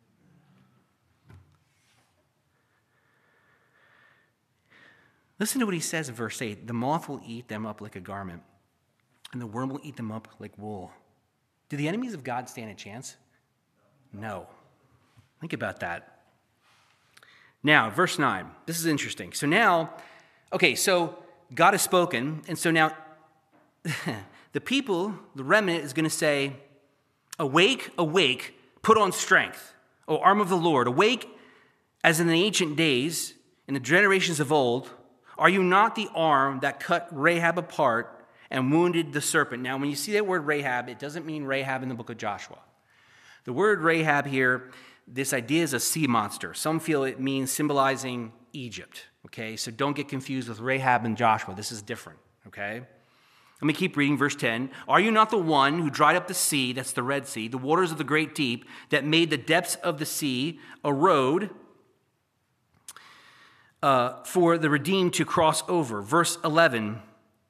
Listen to what he says in verse eight. The moth will eat them up like a garment, and the worm will eat them up like wool. Do the enemies of God stand a chance? No. Think about that. Now, verse nine. This is interesting. So now, okay, so God has spoken, and so now the people, the remnant, is going to say, awake, awake, put on strength, O arm of the Lord. Awake as in the ancient days, in the generations of old. Are you not the arm that cut Rahab apart and wounded the serpent? Now, when you see that word Rahab, it doesn't mean Rahab in the book of Joshua. The word Rahab here, this idea is a sea monster. Some feel it means symbolizing Egypt, okay? So don't get confused with Rahab and Joshua. This is different, okay? Let me keep reading verse ten. Are you not the one who dried up the sea, that's the Red Sea, the waters of the great deep, that made the depths of the sea a road uh, for the redeemed to cross over? Verse eleven.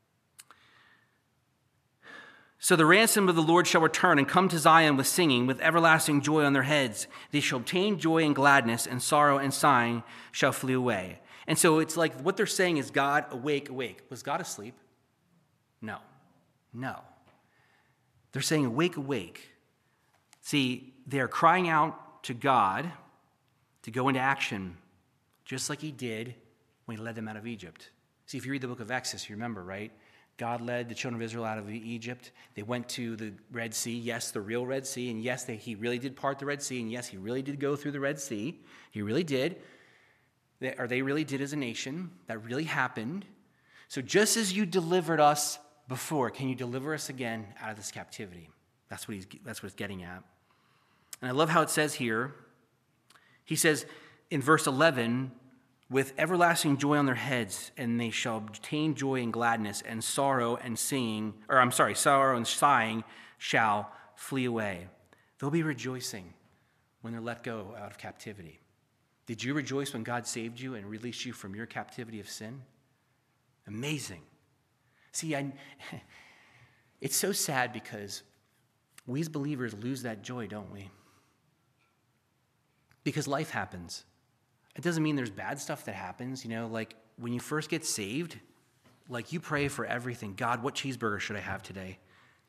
So the ransom of the Lord shall return and come to Zion with singing, with everlasting joy on their heads. They shall obtain joy and gladness, and sorrow and sighing shall flee away. And so it's like what they're saying is, God, awake, awake. Was God asleep? No. No. They're saying, awake, awake. See, they're crying out to God to go into action, just like he did when he led them out of Egypt. See, if you read the book of Exodus, you remember, right? God led the children of Israel out of Egypt. They went to the Red Sea, yes, the real Red Sea, and yes, they, he really did part the Red Sea, and yes, he really did go through the Red Sea. He really did. They, or they really did as a nation. That really happened. So just as you delivered us before, can you deliver us again out of this captivity? That's what he's, that's what it's getting at. And I love how it says here, he says in verse eleven, with everlasting joy on their heads, and they shall obtain joy and gladness, and sorrow and singing, or I'm sorry, sorrow and sighing shall flee away. They'll be rejoicing when they're let go out of captivity. Did you rejoice when God saved you and released you from your captivity of sin? Amazing. See, I, it's so sad because we as believers lose that joy, don't we? Because life happens. It doesn't mean there's bad stuff that happens. You know, like when you first get saved, like you pray for everything. God, what cheeseburger should I have today?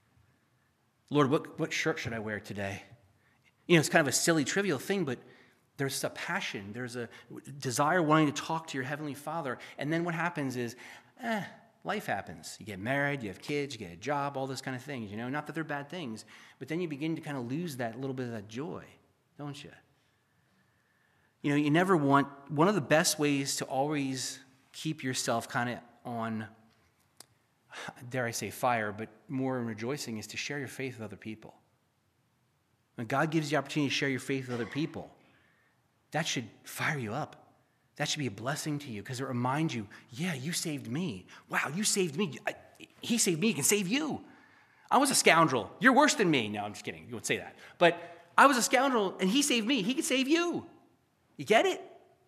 Lord, what, what shirt should I wear today? You know, it's kind of a silly, trivial thing, but There's a passion. There's a desire wanting to talk to your Heavenly Father. And then what happens is, eh, life happens. You get married, you have kids, you get a job, all those kind of things, you know. Not that they're bad things, but then you begin to kind of lose that little bit of that joy, don't you? You know, you never want, one of the best ways to always keep yourself kind of on, dare I say fire, but more in rejoicing, is to share your faith with other people. When God gives you the opportunity to share your faith with other people, that should fire you up. That should be a blessing to you because it reminds you, yeah, you saved me. Wow, you saved me. I, he saved me, he can save you. I was a scoundrel. You're worse than me. No, I'm just kidding. You won't say that. But I was a scoundrel and he saved me. He can save you. You get it?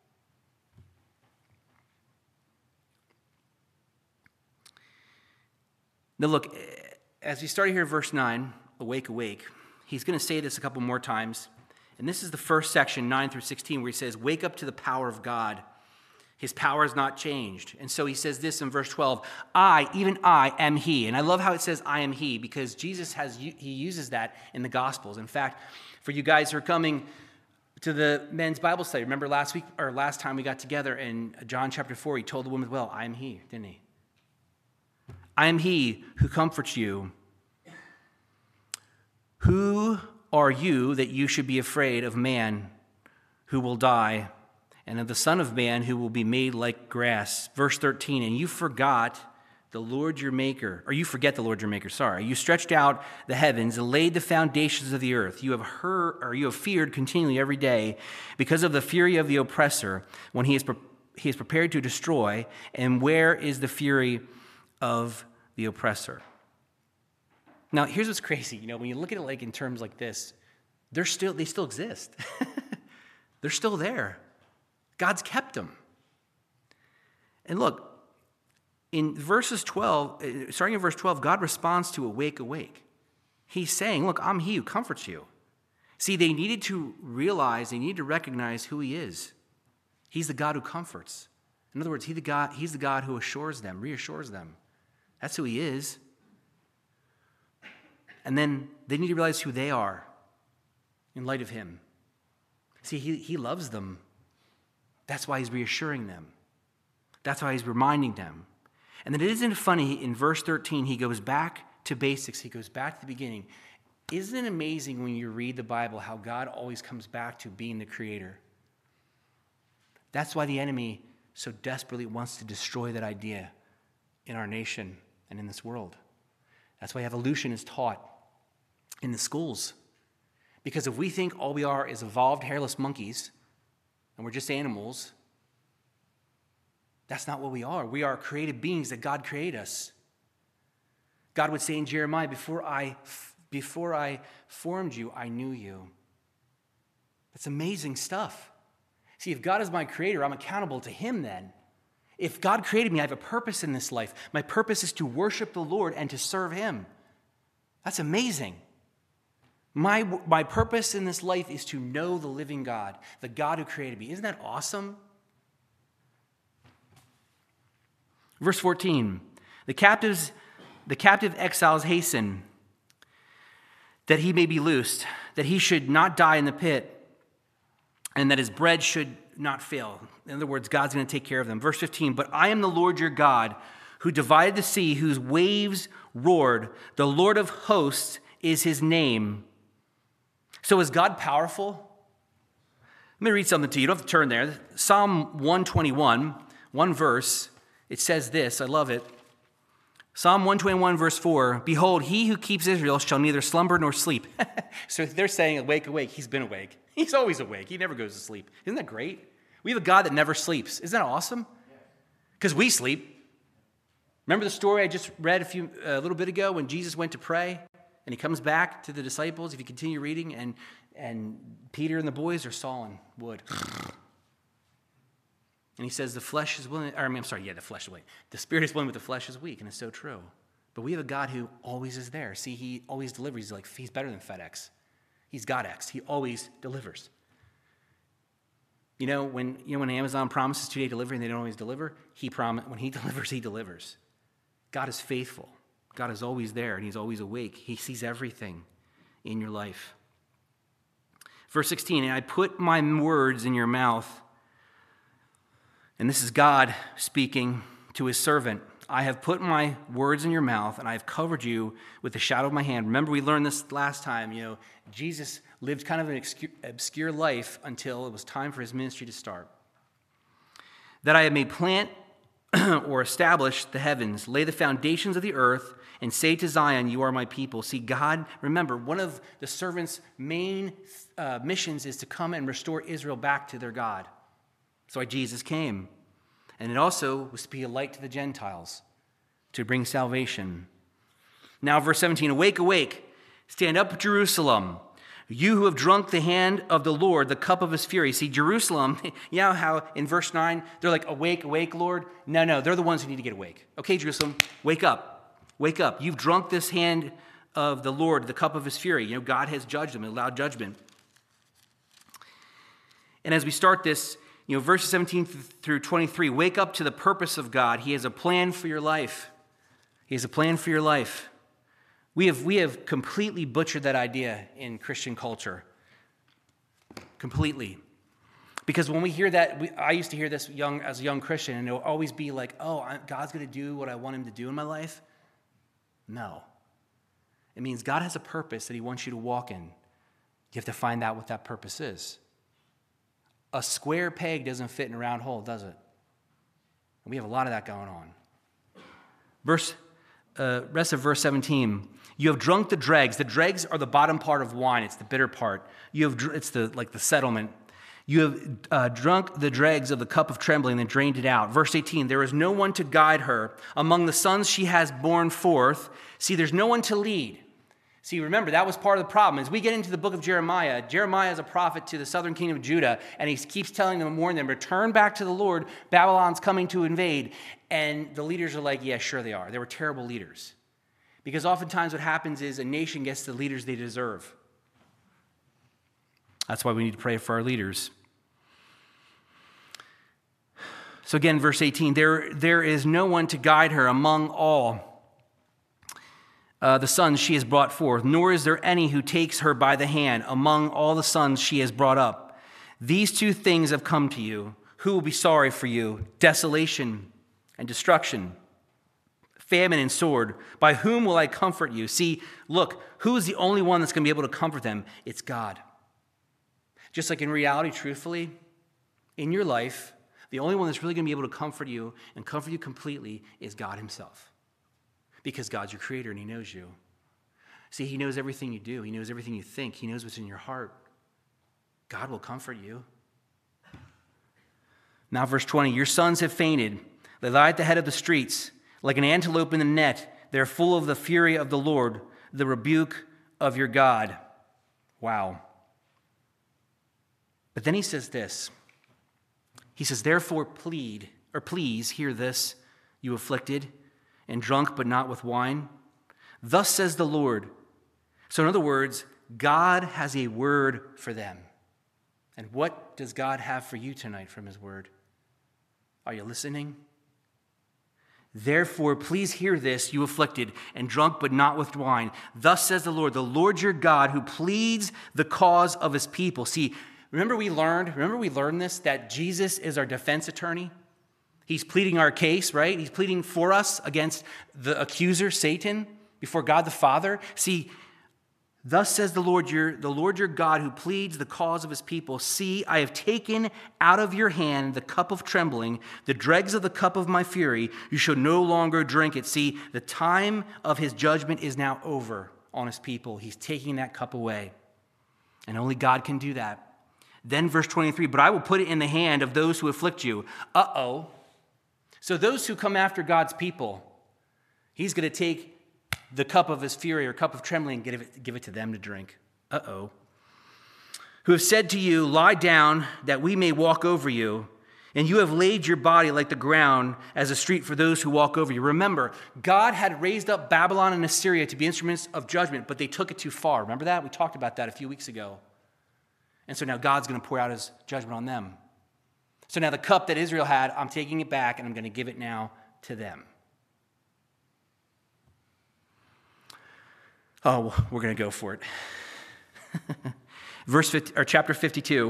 Now look, as we start here in verse nine, awake, awake, he's going to say this a couple more times. And this is the first section, nine through sixteen, where he says, wake up to the power of God. His power has not changed. And so he says this in verse twelve, I, even I, am he. And I love how it says I am he, because Jesus has, he uses that in the Gospels. In fact, for you guys who are coming to the men's Bible study, remember last week, or last time we got together in John chapter four, he told the woman, well, I am he, didn't he? I am he who comforts you. Who are you that you should be afraid of man who will die, and of the Son of Man who will be made like grass? Verse thirteen, and you forgot the Lord your Maker, or you forget the Lord your Maker, sorry. You stretched out the heavens and laid the foundations of the earth. You have heard, or you have feared continually every day because of the fury of the oppressor when he is, pre- he is prepared to destroy. And where is the fury of the oppressor? Now, here's what's crazy. You know, when you look at it like in terms like this, they're still, they still exist. They're still there. God's kept them. And look, in verses twelve, starting in verse twelve, God responds to awake, awake. He's saying, look, I'm he who comforts you. See, they needed to realize, they needed to recognize who he is. He's the God who comforts. In other words, he the God, he's the God who assures them, reassures them. That's who he is. And then they need to realize who they are in light of him. See, he, he loves them. That's why he's reassuring them. That's why he's reminding them. And then it isn't funny, in verse thirteen, he goes back to basics. He goes back to the beginning. Isn't it amazing when you read the Bible how God always comes back to being the creator? That's why the enemy so desperately wants to destroy that idea in our nation and in this world. That's why evolution is taught in the schools. Because if we think all we are is evolved hairless monkeys and we're just animals, that's not what we are. We are created beings that God created us. God would say in Jeremiah, before I, before I formed you, I knew you. That's amazing stuff. See, if God is my creator, I'm accountable to him then. If God created me, I have a purpose in this life. My purpose is to worship the Lord and to serve him. That's amazing. My, my purpose in this life is to know the living God, the God who created me. Isn't that awesome? Verse fourteen, the captives, the captive exiles hasten that he may be loosed, that he should not die in the pit, and that his bread should not fail. In other words, God's going to take care of them. Verse fifteen, but I am the Lord your God, who divided the sea, whose waves roared. The Lord of hosts is his name. So is God powerful? Let me read something to you. You don't have to turn there. Psalm one twenty-one, one verse, it says this. I love it. Psalm one twenty-one, verse four, behold, he who keeps Israel shall neither slumber nor sleep. So they're saying, awake, awake. He's been awake. He's always awake. He never goes to sleep. Isn't that great? We have a God that never sleeps. Isn't that awesome? Because we sleep. Remember the story I just read a few a little bit ago when Jesus went to pray and he comes back to the disciples, if you continue reading, and, and Peter and the boys are sawing wood. And he says, the flesh is willing, or I mean, I'm sorry, yeah, the flesh is willing. The spirit is willing, but the flesh is weak, and it's so true. But we have a God who always is there. See, he always delivers. He's like, he's better than FedEx. He's GodX. He always delivers. You know, when you know when Amazon promises two-day delivery and they don't always deliver, he prom- when he delivers, he delivers. God is faithful. God is always there, and he's always awake. He sees everything in your life. Verse sixteen, and I put my words in your mouth. And this is God speaking to his servant. I have put my words in your mouth, and I have covered you with the shadow of my hand. Remember, we learned this last time. You know, Jesus lived kind of an obscure life until it was time for his ministry to start. That I have made plant or establish the heavens, lay the foundations of the earth, and say to Zion, you are my people. See, God, remember, one of the servant's main uh, missions is to come and restore Israel back to their God. That's why Jesus came. And it also was to be a light to the Gentiles, to bring salvation. Now, verse seventeen, awake, awake, stand up, Jerusalem, you who have drunk the hand of the Lord, the cup of his fury. See, Jerusalem, you know how in verse nine, they're like, awake, awake, Lord? No, no, they're the ones who need to get awake. Okay, Jerusalem, wake up, wake up. You've drunk this hand of the Lord, the cup of his fury. You know, God has judged them, allowed judgment. And as we start this, you know, verses seventeen through twenty-three, wake up to the purpose of God. He has a plan for your life. He has a plan for your life. We have, we have completely butchered that idea in Christian culture. Completely. Because when we hear that, we, I used to hear this young as a young Christian, and it will always be like, oh, God's going to do what I want him to do in my life. No. It means God has a purpose that he wants you to walk in. You have to find out what that purpose is. A square peg doesn't fit in a round hole, does it? And we have a lot of that going on. Verse, uh, rest of verse seventeen. You have drunk the dregs. The dregs are the bottom part of wine. It's the bitter part. You have, it's the like the settlement. You have uh, drunk the dregs of the cup of trembling and drained it out. Verse eighteen. There is no one to guide her among the sons she has borne forth. See, there's no one to lead. See, remember, that was part of the problem. As we get into the book of Jeremiah, Jeremiah is a prophet to the southern kingdom of Judah, and he keeps telling them and warning them, return back to the Lord, Babylon's coming to invade. And the leaders are like, yeah, sure they are. They were terrible leaders. Because oftentimes what happens is a nation gets the leaders they deserve. That's why we need to pray for our leaders. So again, verse eighteen, there, there is no one to guide her among all Uh, the sons she has brought forth, nor is there any who takes her by the hand among all the sons she has brought up. These two things have come to you. Who will be sorry for you? Desolation and destruction, famine and sword. By whom will I comfort you? See, look, who is the only one that's going to be able to comfort them? It's God. Just like in reality, truthfully, in your life, the only one that's really going to be able to comfort you and comfort you completely is God himself. Because God's your creator and he knows you. See, he knows everything you do. He knows everything you think. He knows what's in your heart. God will comfort you. Now, verse twenty, your sons have fainted. They lie at the head of the streets. Like an antelope in the net, they're full of the fury of the Lord, the rebuke of your God. Wow. But then he says this. He says, therefore plead, or please hear this, you afflicted, and drunk but not with wine. Thus says the Lord. So in other words, God has a word for them. And what does God have for you tonight from his word? Are you listening? Therefore, please hear this, you afflicted, and drunk but not with wine. Thus says the Lord, the Lord your God, who pleads the cause of his people. See, remember we learned, remember we learned this, that Jesus is our defense attorney? He's pleading our case, right? He's pleading for us against the accuser, Satan, before God the Father. See, thus says the Lord your, the Lord your God, who pleads the cause of his people. See, I have taken out of your hand the cup of trembling, the dregs of the cup of my fury. You shall no longer drink it. See, the time of his judgment is now over on his people. He's taking that cup away. And only God can do that. Then verse twenty-three, but I will put it in the hand of those who afflict you. Uh-oh. So those who come after God's people, he's going to take the cup of his fury or cup of trembling and give it, give it to them to drink. Uh-oh. Who have said to you, lie down that we may walk over you, and you have laid your body like the ground as a street for those who walk over you. Remember, God had raised up Babylon and Assyria to be instruments of judgment, but they took it too far. Remember that? We talked about that a few weeks ago. And so now God's going to pour out his judgment on them. So now the cup that Israel had, I'm taking it back and I'm going to give it now to them. Oh, we're going to go for it. verse fifty, or chapter fifty-two.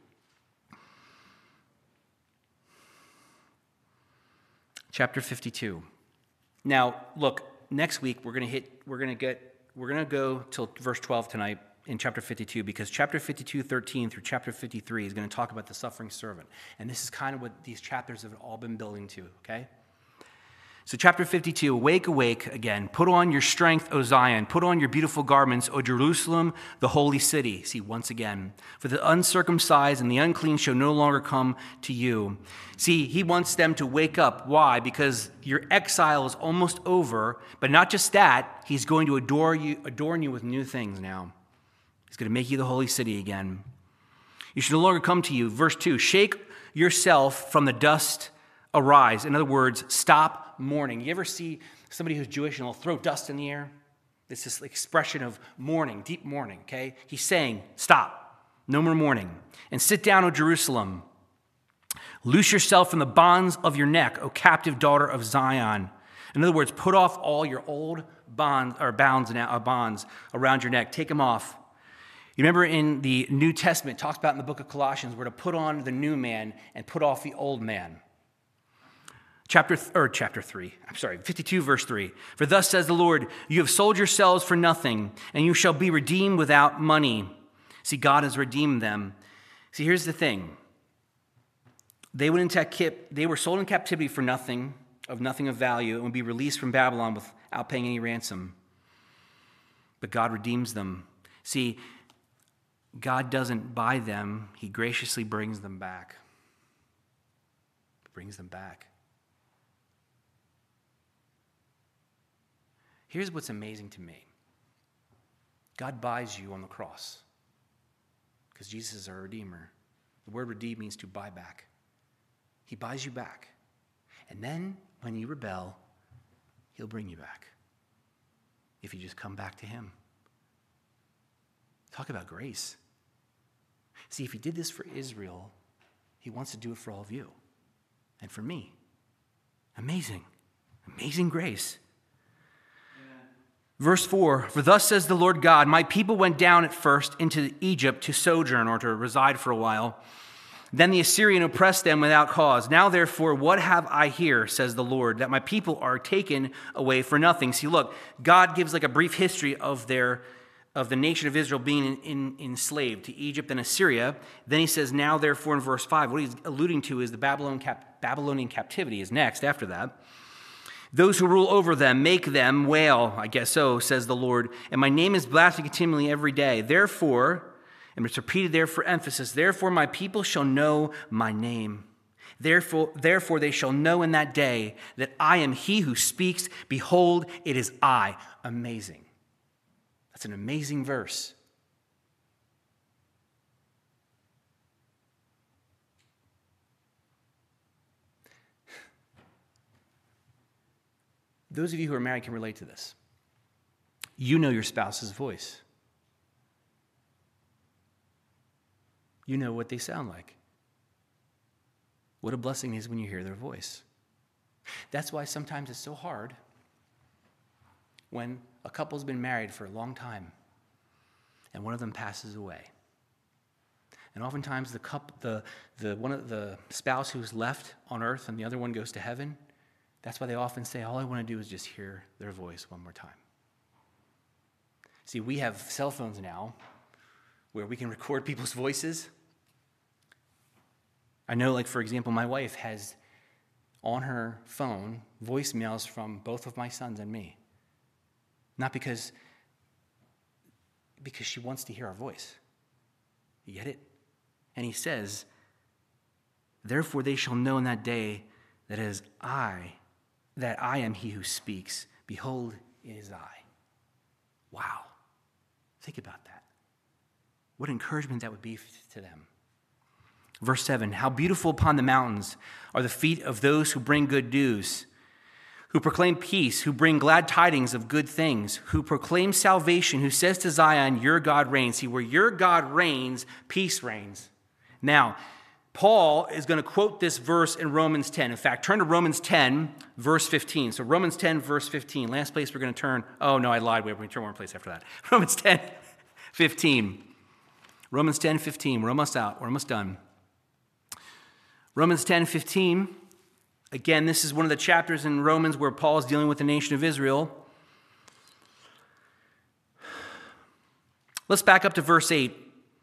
Chapter fifty-two. Now, look, next week we're going to hit, we're going to get, we're going to go till verse twelve tonight in chapter fifty-two, because chapter fifty-two, thirteen through chapter fifty-three is going to talk about the suffering servant. And this is kind of what these chapters have all been building to, okay? So chapter fifty-two, awake, awake again. Put on your strength, O Zion. Put on your beautiful garments, O Jerusalem, the holy city. See, once again. For the uncircumcised and the unclean shall no longer come to you. See, he wants them to wake up. Why? Because your exile is almost over. But not just that, he's going to adore you, adorn you with new things now. He's going to make you the holy city again. You shall no longer come to you. Verse two, shake yourself from the dust, arise. In other words, stop mourning. You ever see somebody who's Jewish and they'll throw dust in the air? It's this expression of mourning, deep mourning, okay? He's saying, stop, no more mourning. And sit down, O Jerusalem. Loose yourself from the bonds of your neck, O captive daughter of Zion. In other words, put off all your old bonds or bounds and uh, bonds around your neck. Take them off. You remember in the New Testament, it talks about in the book of Colossians, we're to put on the new man and put off the old man. Chapter, th- or chapter three, I'm sorry, fifty-two, verse three. For thus says the Lord, you have sold yourselves for nothing, and you shall be redeemed without money. See, God has redeemed them. See, here's the thing. They, went into cap- they were sold in captivity for nothing, of nothing of value, and would be released from Babylon without paying any ransom. But God redeems them. See, God doesn't buy them. He graciously brings them back. He brings them back. Here's what's amazing to me. God buys you on the cross because Jesus is our Redeemer. The word redeem means to buy back. He buys you back. And then when you rebel, he'll bring you back if you just come back to him. Talk about grace. See, if he did this for Israel, he wants to do it for all of you and for me. Amazing, amazing grace. Verse four, for thus says the Lord God, my people went down at first into Egypt to sojourn or to reside for a while. Then the Assyrian oppressed them without cause. Now therefore, what have I here, says the Lord, that my people are taken away for nothing. See, look, God gives like a brief history of their of the nation of Israel being in, in, enslaved to Egypt and Assyria. Then he says, now therefore in verse five, what he's alluding to is the Babylon cap, Babylonian captivity is next after that. Those who rule over them, make them wail, I guess so, says the Lord. And my name is blasphemed continually every day. Therefore, and it's repeated there for emphasis, therefore my people shall know my name. Therefore, therefore they shall know in that day that I am he who speaks. Behold, it is I. Amazing. That's an amazing verse. Those of you who are married can relate to this. You know your spouse's voice. You know what they sound like. What a blessing it is when you hear their voice. That's why sometimes it's so hard when a couple's been married for a long time and one of them passes away. And oftentimes the couple, the, the, one of the spouse who's left on earth and the other one goes to heaven, that's why they often say, all I want to do is just hear their voice one more time. See, we have cell phones now where we can record people's voices. I know, like, for example, my wife has on her phone voicemails from both of my sons and me. Not because, because she wants to hear our voice. You get it? And he says, therefore they shall know in that day that it is I, that I am he who speaks. Behold, it is I. Wow. Think about that. What encouragement that would be to them. Verse seven, how beautiful upon the mountains are the feet of those who bring good news, who proclaim peace, who bring glad tidings of good things, who proclaim salvation, who says to Zion, your God reigns. See, where your God reigns, peace reigns. Now, Paul is going to quote this verse in Romans ten. In fact, turn to Romans ten, verse fifteen. So Romans ten, verse fifteen. Last place we're going to turn. Oh, no, I lied. We're going to turn one place after that. Romans ten, fifteen. Romans ten fifteen. We're almost out. We're almost done. Romans ten fifteen. Again, this is one of the chapters in Romans where Paul is dealing with the nation of Israel. Let's back up to verse eight.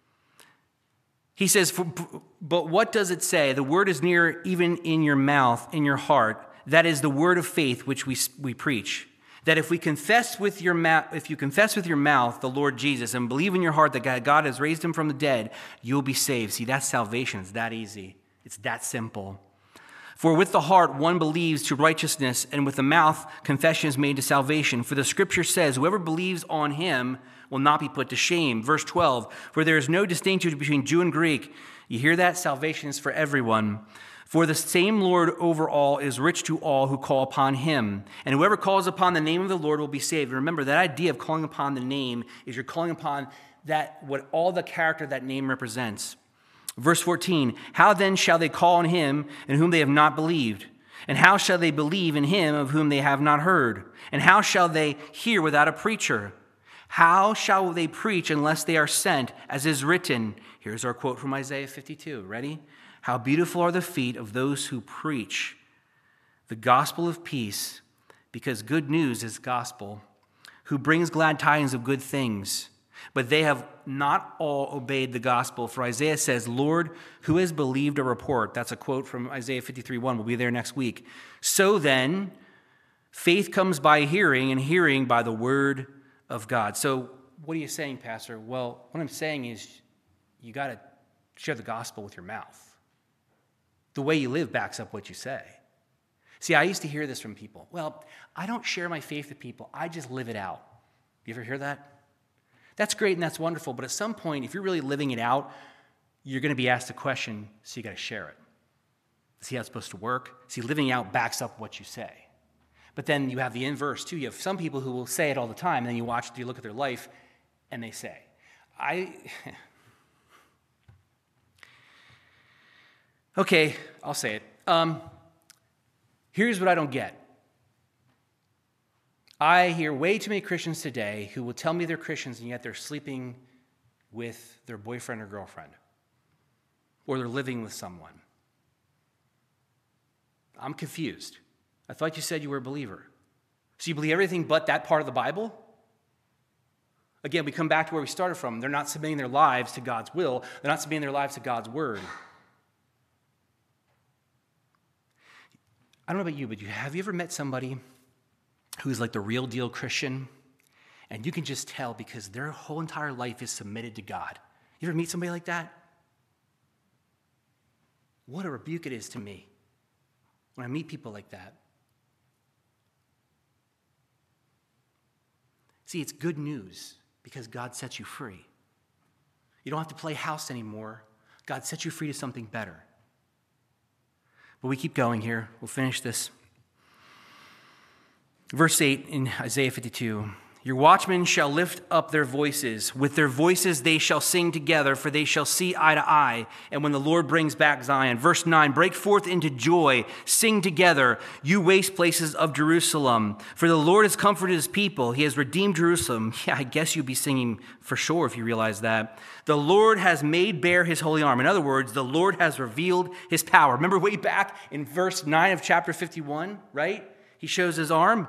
He says, but what does it say? The word is near, even in your mouth, in your heart. That is the word of faith which we, we preach. That if we confess with your mouth, if you confess with your mouth the Lord Jesus and believe in your heart that God has raised him from the dead, you'll be saved. See, that's salvation. It's that easy. It's that simple. For with the heart one believes to righteousness, and with the mouth confession is made to salvation. For the scripture says, whoever believes on him will not be put to shame. Verse twelve, for there is no distinction between Jew and Greek. You hear that? Salvation is for everyone. For the same Lord over all is rich to all who call upon him. And whoever calls upon the name of the Lord will be saved. Remember, that idea of calling upon the name is you're calling upon that what all the character that name represents. Verse fourteen, how then shall they call on him in whom they have not believed? And how shall they believe in him of whom they have not heard? And how shall they hear without a preacher? How shall they preach unless they are sent, as is written? Here's our quote from Isaiah fifty-two. Ready? How beautiful are the feet of those who preach the gospel of peace, because good news is gospel, who brings glad tidings of good things. But they have not all obeyed the gospel. For Isaiah says, Lord, who has believed a report? That's a quote from Isaiah fifty-three one. We'll be there next week. So then, faith comes by hearing, and hearing by the word of God. So what are you saying, Pastor? Well, what I'm saying is you got to share the gospel with your mouth. The way you live backs up what you say. See, I used to hear this from people. Well, I don't share my faith with people. I just live it out. You ever hear that? That's great and that's wonderful, but at some point, if you're really living it out, you're going to be asked a question, so you got to share it. See how it's supposed to work? See, living out backs up what you say. But then you have the inverse, too. You have some people who will say it all the time, and then you watch, you look at their life, and they say, I... Okay, I'll say it. Um, here's what I don't get. I hear way too many Christians today who will tell me they're Christians, and yet they're sleeping with their boyfriend or girlfriend, or they're living with someone. I'm confused. I thought you said you were a believer. So you believe everything but that part of the Bible? Again, we come back to where we started from. They're not submitting their lives to God's will. They're not submitting their lives to God's word. I don't know about you, but you, have you ever met somebody who's like the real deal Christian? And you can just tell because their whole entire life is submitted to God. You ever meet somebody like that? What a rebuke it is to me when I meet people like that. See, it's good news because God sets you free. You don't have to play house anymore. God sets you free to something better. But we keep going here. We'll finish this. Verse eight in Isaiah fifty-two. Your watchmen shall lift up their voices. With their voices they shall sing together, for they shall see eye to eye. And when the Lord brings back Zion. Verse nine, break forth into joy. Sing together, you waste places of Jerusalem. For the Lord has comforted his people. He has redeemed Jerusalem. Yeah, I guess you'd be singing for sure if you realize that. The Lord has made bare his holy arm. In other words, the Lord has revealed his power. Remember way back in verse nine of chapter fifty-one, right? He shows his arm.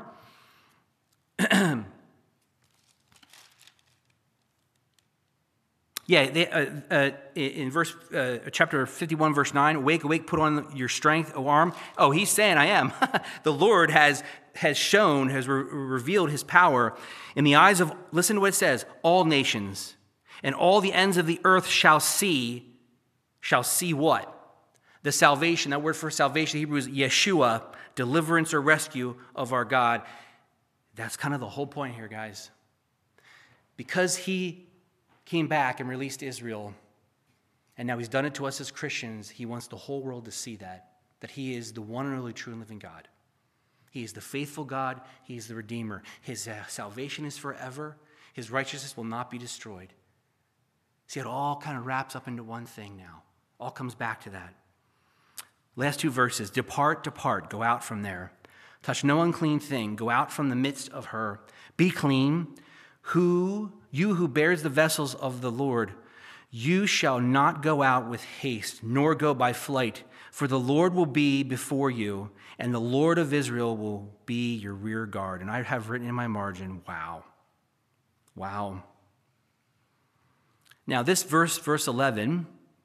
Yeah, they, uh, uh, in verse uh, chapter fifty-one, verse nine, awake, awake, put on your strength, O arm. Oh, he's saying, I am. The Lord has has shown, has re- revealed his power in the eyes of, listen to what it says, all nations, and all the ends of the earth shall see, shall see what? The salvation, that word for salvation, Hebrew is Yeshua, deliverance or rescue of our God. That's kind of the whole point here, guys. Because he came back and released Israel, and now he's done it to us as Christians, he wants the whole world to see that, that he is the one and only true and living God. He is the faithful God. He is the Redeemer. His uh, salvation is forever. His righteousness will not be destroyed. See, it all kind of wraps up into one thing now. All comes back to that. Last two verses. Depart, depart, go out from there. Touch no unclean thing. Go out from the midst of her. Be clean. Who, you who bears the vessels of the Lord, You shall not go out with haste, nor go by flight, for the Lord will be before you, and the Lord of Israel will be your rear guard. And I have written in my margin, wow. Wow. Now, this verse, verse eleven,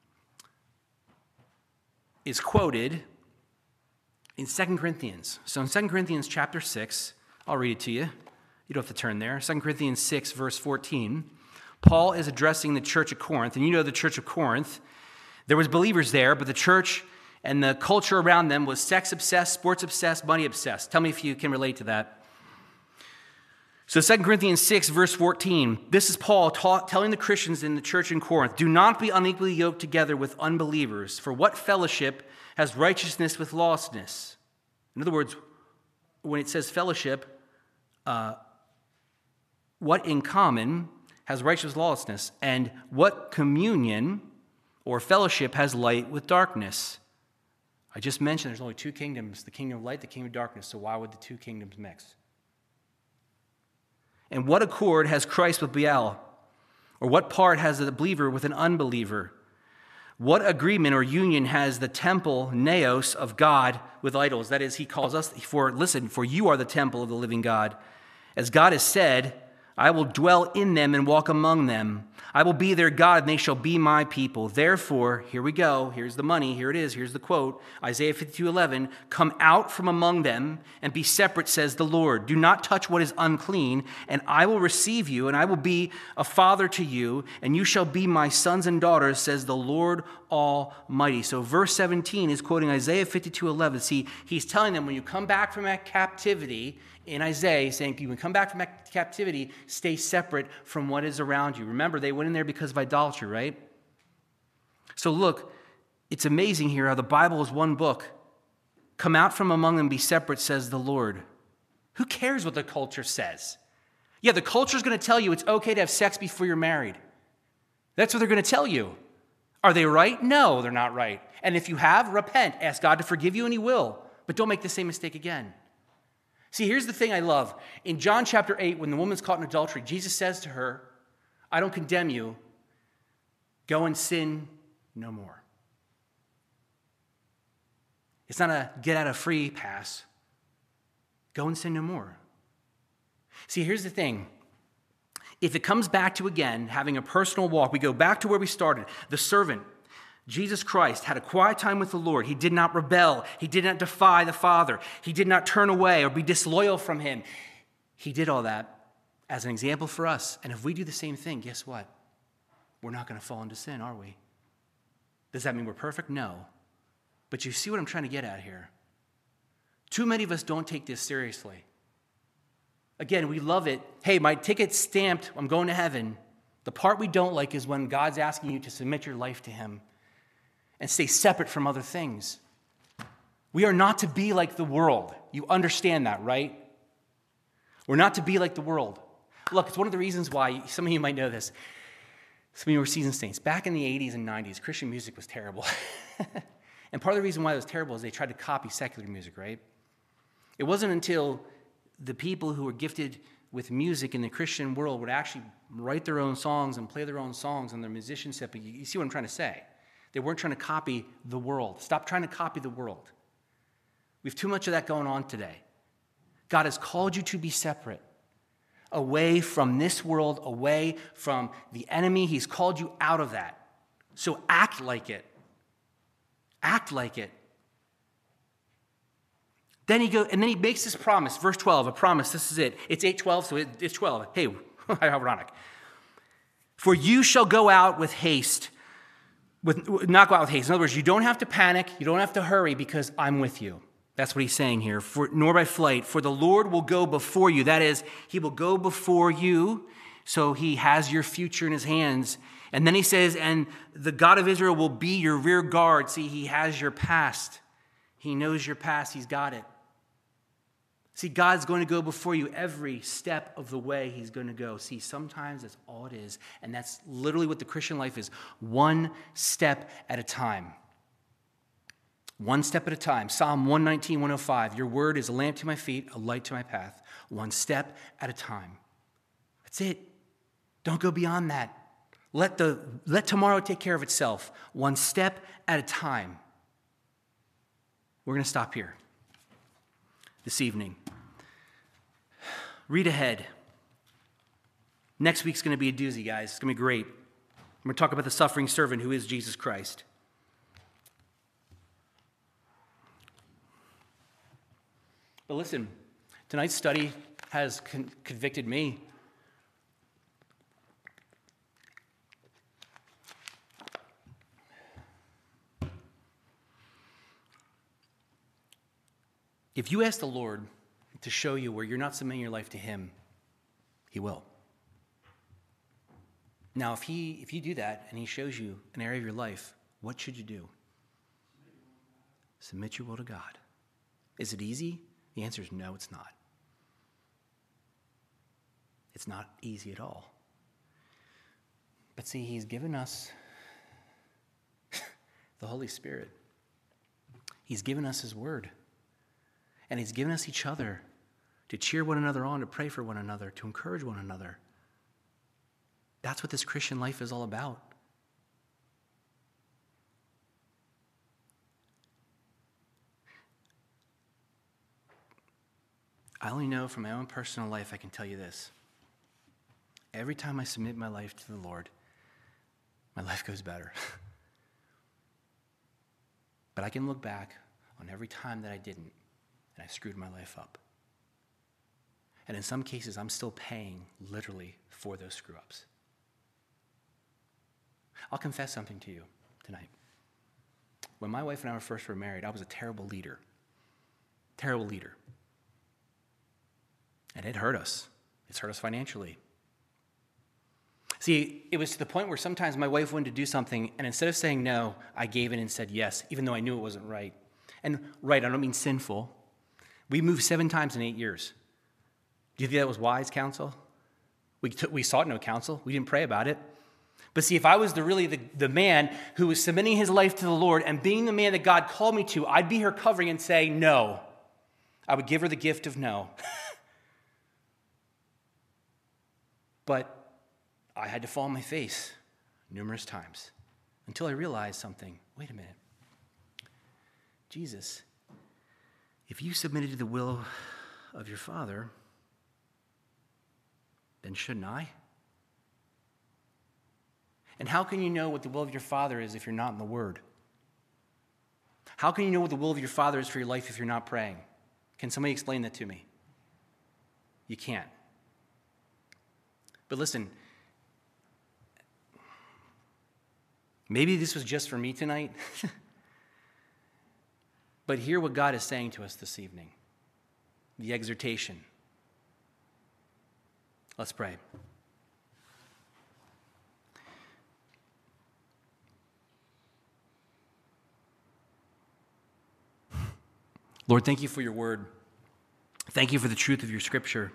is quoted in Second Corinthians. So in Second Corinthians chapter six, I'll read it to you. You don't have to turn there. Second Corinthians six, verse fourteen. Paul is addressing the church of Corinth. And you know the church of Corinth, there was believers there, but the church and the culture around them was sex-obsessed, sports-obsessed, money-obsessed. Tell me if you can relate to that. So Second Corinthians six, verse fourteen, this is Paul taught, telling the Christians in the church in Corinth, do not be unequally yoked together with unbelievers, for what fellowship has righteousness with lawlessness? In other words, when it says fellowship, uh, what in common has righteousness with lawlessness, and what communion or fellowship has light with darkness? I just mentioned there's only two kingdoms, the kingdom of light, the kingdom of darkness, so why would the two kingdoms mix? And what accord has Christ with Baal? Or what part has the believer with an unbeliever? What agreement or union has the temple, naos, of God with idols? That is, he calls us, for listen, for you are the temple of the living God. As God has said, I will dwell in them and walk among them. I will be their God, and they shall be my people. Therefore, here we go. Here's the money. Here it is. Here's the quote. Isaiah fifty-two eleven, come out from among them and be separate, says the Lord. Do not touch what is unclean, and I will receive you, and I will be a father to you, and you shall be my sons and daughters, says the Lord Almighty. So verse seventeen is quoting Isaiah fifty-two eleven. See, he's telling them when you come back from that captivity, in Isaiah, saying, you can come back from captivity, stay separate from what is around you. Remember, they went in there because of idolatry, right? So look, it's amazing here how the Bible is one book. Come out from among them, be separate, says the Lord. Who cares what the culture says? Yeah, the culture is going to tell you it's okay to have sex before you're married. That's what they're going to tell you. Are they right? No, they're not right. And if you have, repent. Ask God to forgive you, and he will. But don't make the same mistake again. See, here's the thing I love. In John chapter eight, when the woman's caught in adultery, Jesus says to her, I don't condemn you. Go and sin no more. It's not a get out of free pass. Go and sin no more. See, here's the thing. If it comes back to, again, having a personal walk, we go back to where we started. The servant, Jesus Christ, had a quiet time with the Lord. He did not rebel. He did not defy the Father. He did not turn away or be disloyal from him. He did all that as an example for us. And if we do the same thing, guess what? We're not going to fall into sin, are we? Does that mean we're perfect? No. But you see what I'm trying to get at here? Too many of us don't take this seriously. Again, we love it. Hey, my ticket's stamped. I'm going to heaven. The part we don't like is when God's asking you to submit your life to him and stay separate from other things. We are not to be like the world. You understand that, right? We're not to be like the world. Look, it's one of the reasons why, some of you might know this, some of you were seasoned saints. Back in the eighties and nineties, Christian music was terrible. And part of the reason why it was terrible is they tried to copy secular music, right? It wasn't until the people who were gifted with music in the Christian world would actually write their own songs and play their own songs on their musicianship. You see what I'm trying to say? They weren't trying to copy the world. Stop trying to copy the world. We have too much of that going on today. God has called you to be separate, away from this world, away from the enemy. He's called you out of that. So act like it. Act like it. Then he goes, and then he makes this promise, verse twelve, a promise. This is it. It's eight twelve, so it, it's twelve. Hey, how ironic. For you shall go out with haste. With, not go out with haste. In other words, you don't have to panic. You don't have to hurry because I'm with you. That's what he's saying here. For, nor by flight. For the Lord will go before you. That is, he will go before you. So he has your future in his hands. And then he says, and the God of Israel will be your rear guard. See, he has your past. He knows your past. He's got it. See, God's going to go before you every step of the way. He's going to go. See, sometimes that's all it is. And that's literally what the Christian life is. One step at a time. One step at a time. Psalm one nineteen, one oh five. Your word is a lamp to my feet, a light to my path. One step at a time. That's it. Don't go beyond that. Let, the, let tomorrow take care of itself, one step at a time. We're going to stop here this evening. Read ahead. Next week's going to be a doozy, guys. It's going to be great. We're going to talk about the suffering servant who is Jesus Christ. But listen, tonight's study has con- convicted me. If you ask the Lord to show you where you're not submitting your life to him, he will. Now, if he if you do that and he shows you an area of your life, what should you do? Submit your will to God. Is it easy? The answer is no, it's not. It's not easy at all. But see, he's given us the Holy Spirit. He's given us his word. And he's given us each other to cheer one another on, to pray for one another, to encourage one another. That's what this Christian life is all about. I only know from my own personal life, I can tell you this. Every time I submit my life to the Lord, my life goes better. But I can look back on every time that I didn't, and I screwed my life up. And in some cases, I'm still paying, literally, for those screw-ups. I'll confess something to you tonight. When my wife and I were first were married, I was a terrible leader. Terrible leader. And it hurt us. It's hurt us financially. See, it was to the point where sometimes my wife wanted to do something, and instead of saying no, I gave in and said yes, even though I knew it wasn't right. And right, I don't mean sinful. We moved seven times in eight years. Do you think that was wise counsel? We, took, we sought no counsel. We didn't pray about it. But see, if I was the really the, the man who was submitting his life to the Lord and being the man that God called me to, I'd be her covering and say no. I would give her the gift of no. But I had to fall on my face numerous times until I realized something. Wait a minute. Jesus, if you submitted to the will of your Father, then shouldn't I? And how can you know what the will of your Father is if you're not in the Word? How can you know what the will of your Father is for your life if you're not praying? Can somebody explain that to me? You can't. But listen, maybe this was just for me tonight, but hear what God is saying to us this evening. The exhortation. Let's pray. Lord, thank you for your word. Thank you for the truth of your scripture.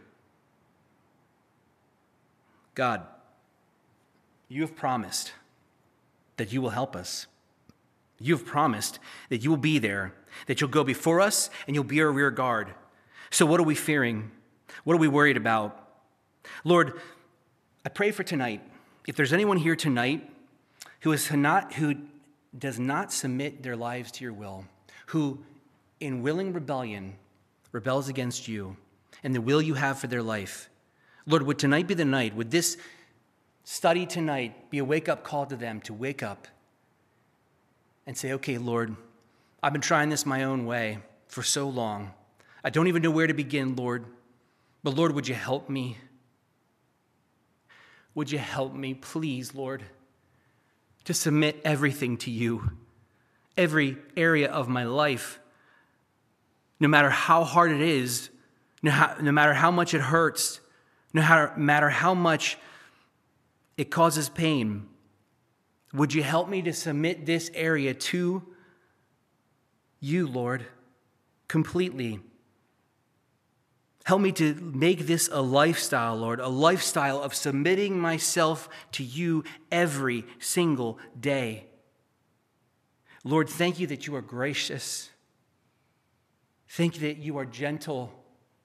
God, you have promised that you will help us. You have promised that you will be there, that you'll go before us and you'll be our rear guard. So what are we fearing? What are we worried about? Lord, I pray for tonight. If there's anyone here tonight who is not, who does not submit their lives to your will, who in willing rebellion rebels against you and the will you have for their life, Lord, would tonight be the night? Would this study tonight be a wake-up call to them to wake up and say, okay, Lord, I've been trying this my own way for so long. I don't even know where to begin, Lord. But Lord, would you help me? Would you help me, please, Lord, to submit everything to you, every area of my life, no matter how hard it is, no, no matter how much it hurts, no matter how much it causes pain. Would you help me to submit this area to you, Lord, completely? Help me to make this a lifestyle, Lord, a lifestyle of submitting myself to you every single day. Lord, thank you that you are gracious. Thank you that you are gentle,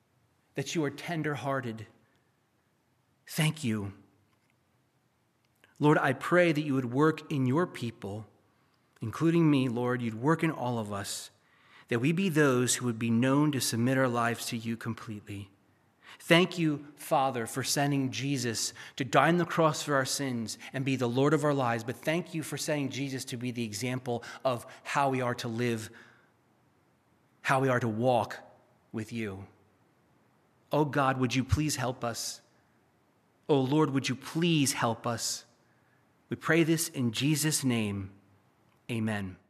that you are tender-hearted. Thank you. Lord, I pray that you would work in your people, including me, Lord. You'd work in all of us, that we be those who would be known to submit our lives to you completely. Thank you, Father, for sending Jesus to die on the cross for our sins and be the Lord of our lives. But thank you for sending Jesus to be the example of how we are to live, how we are to walk with you. Oh God, would you please help us? Oh Lord, would you please help us? We pray this in Jesus' name. Amen.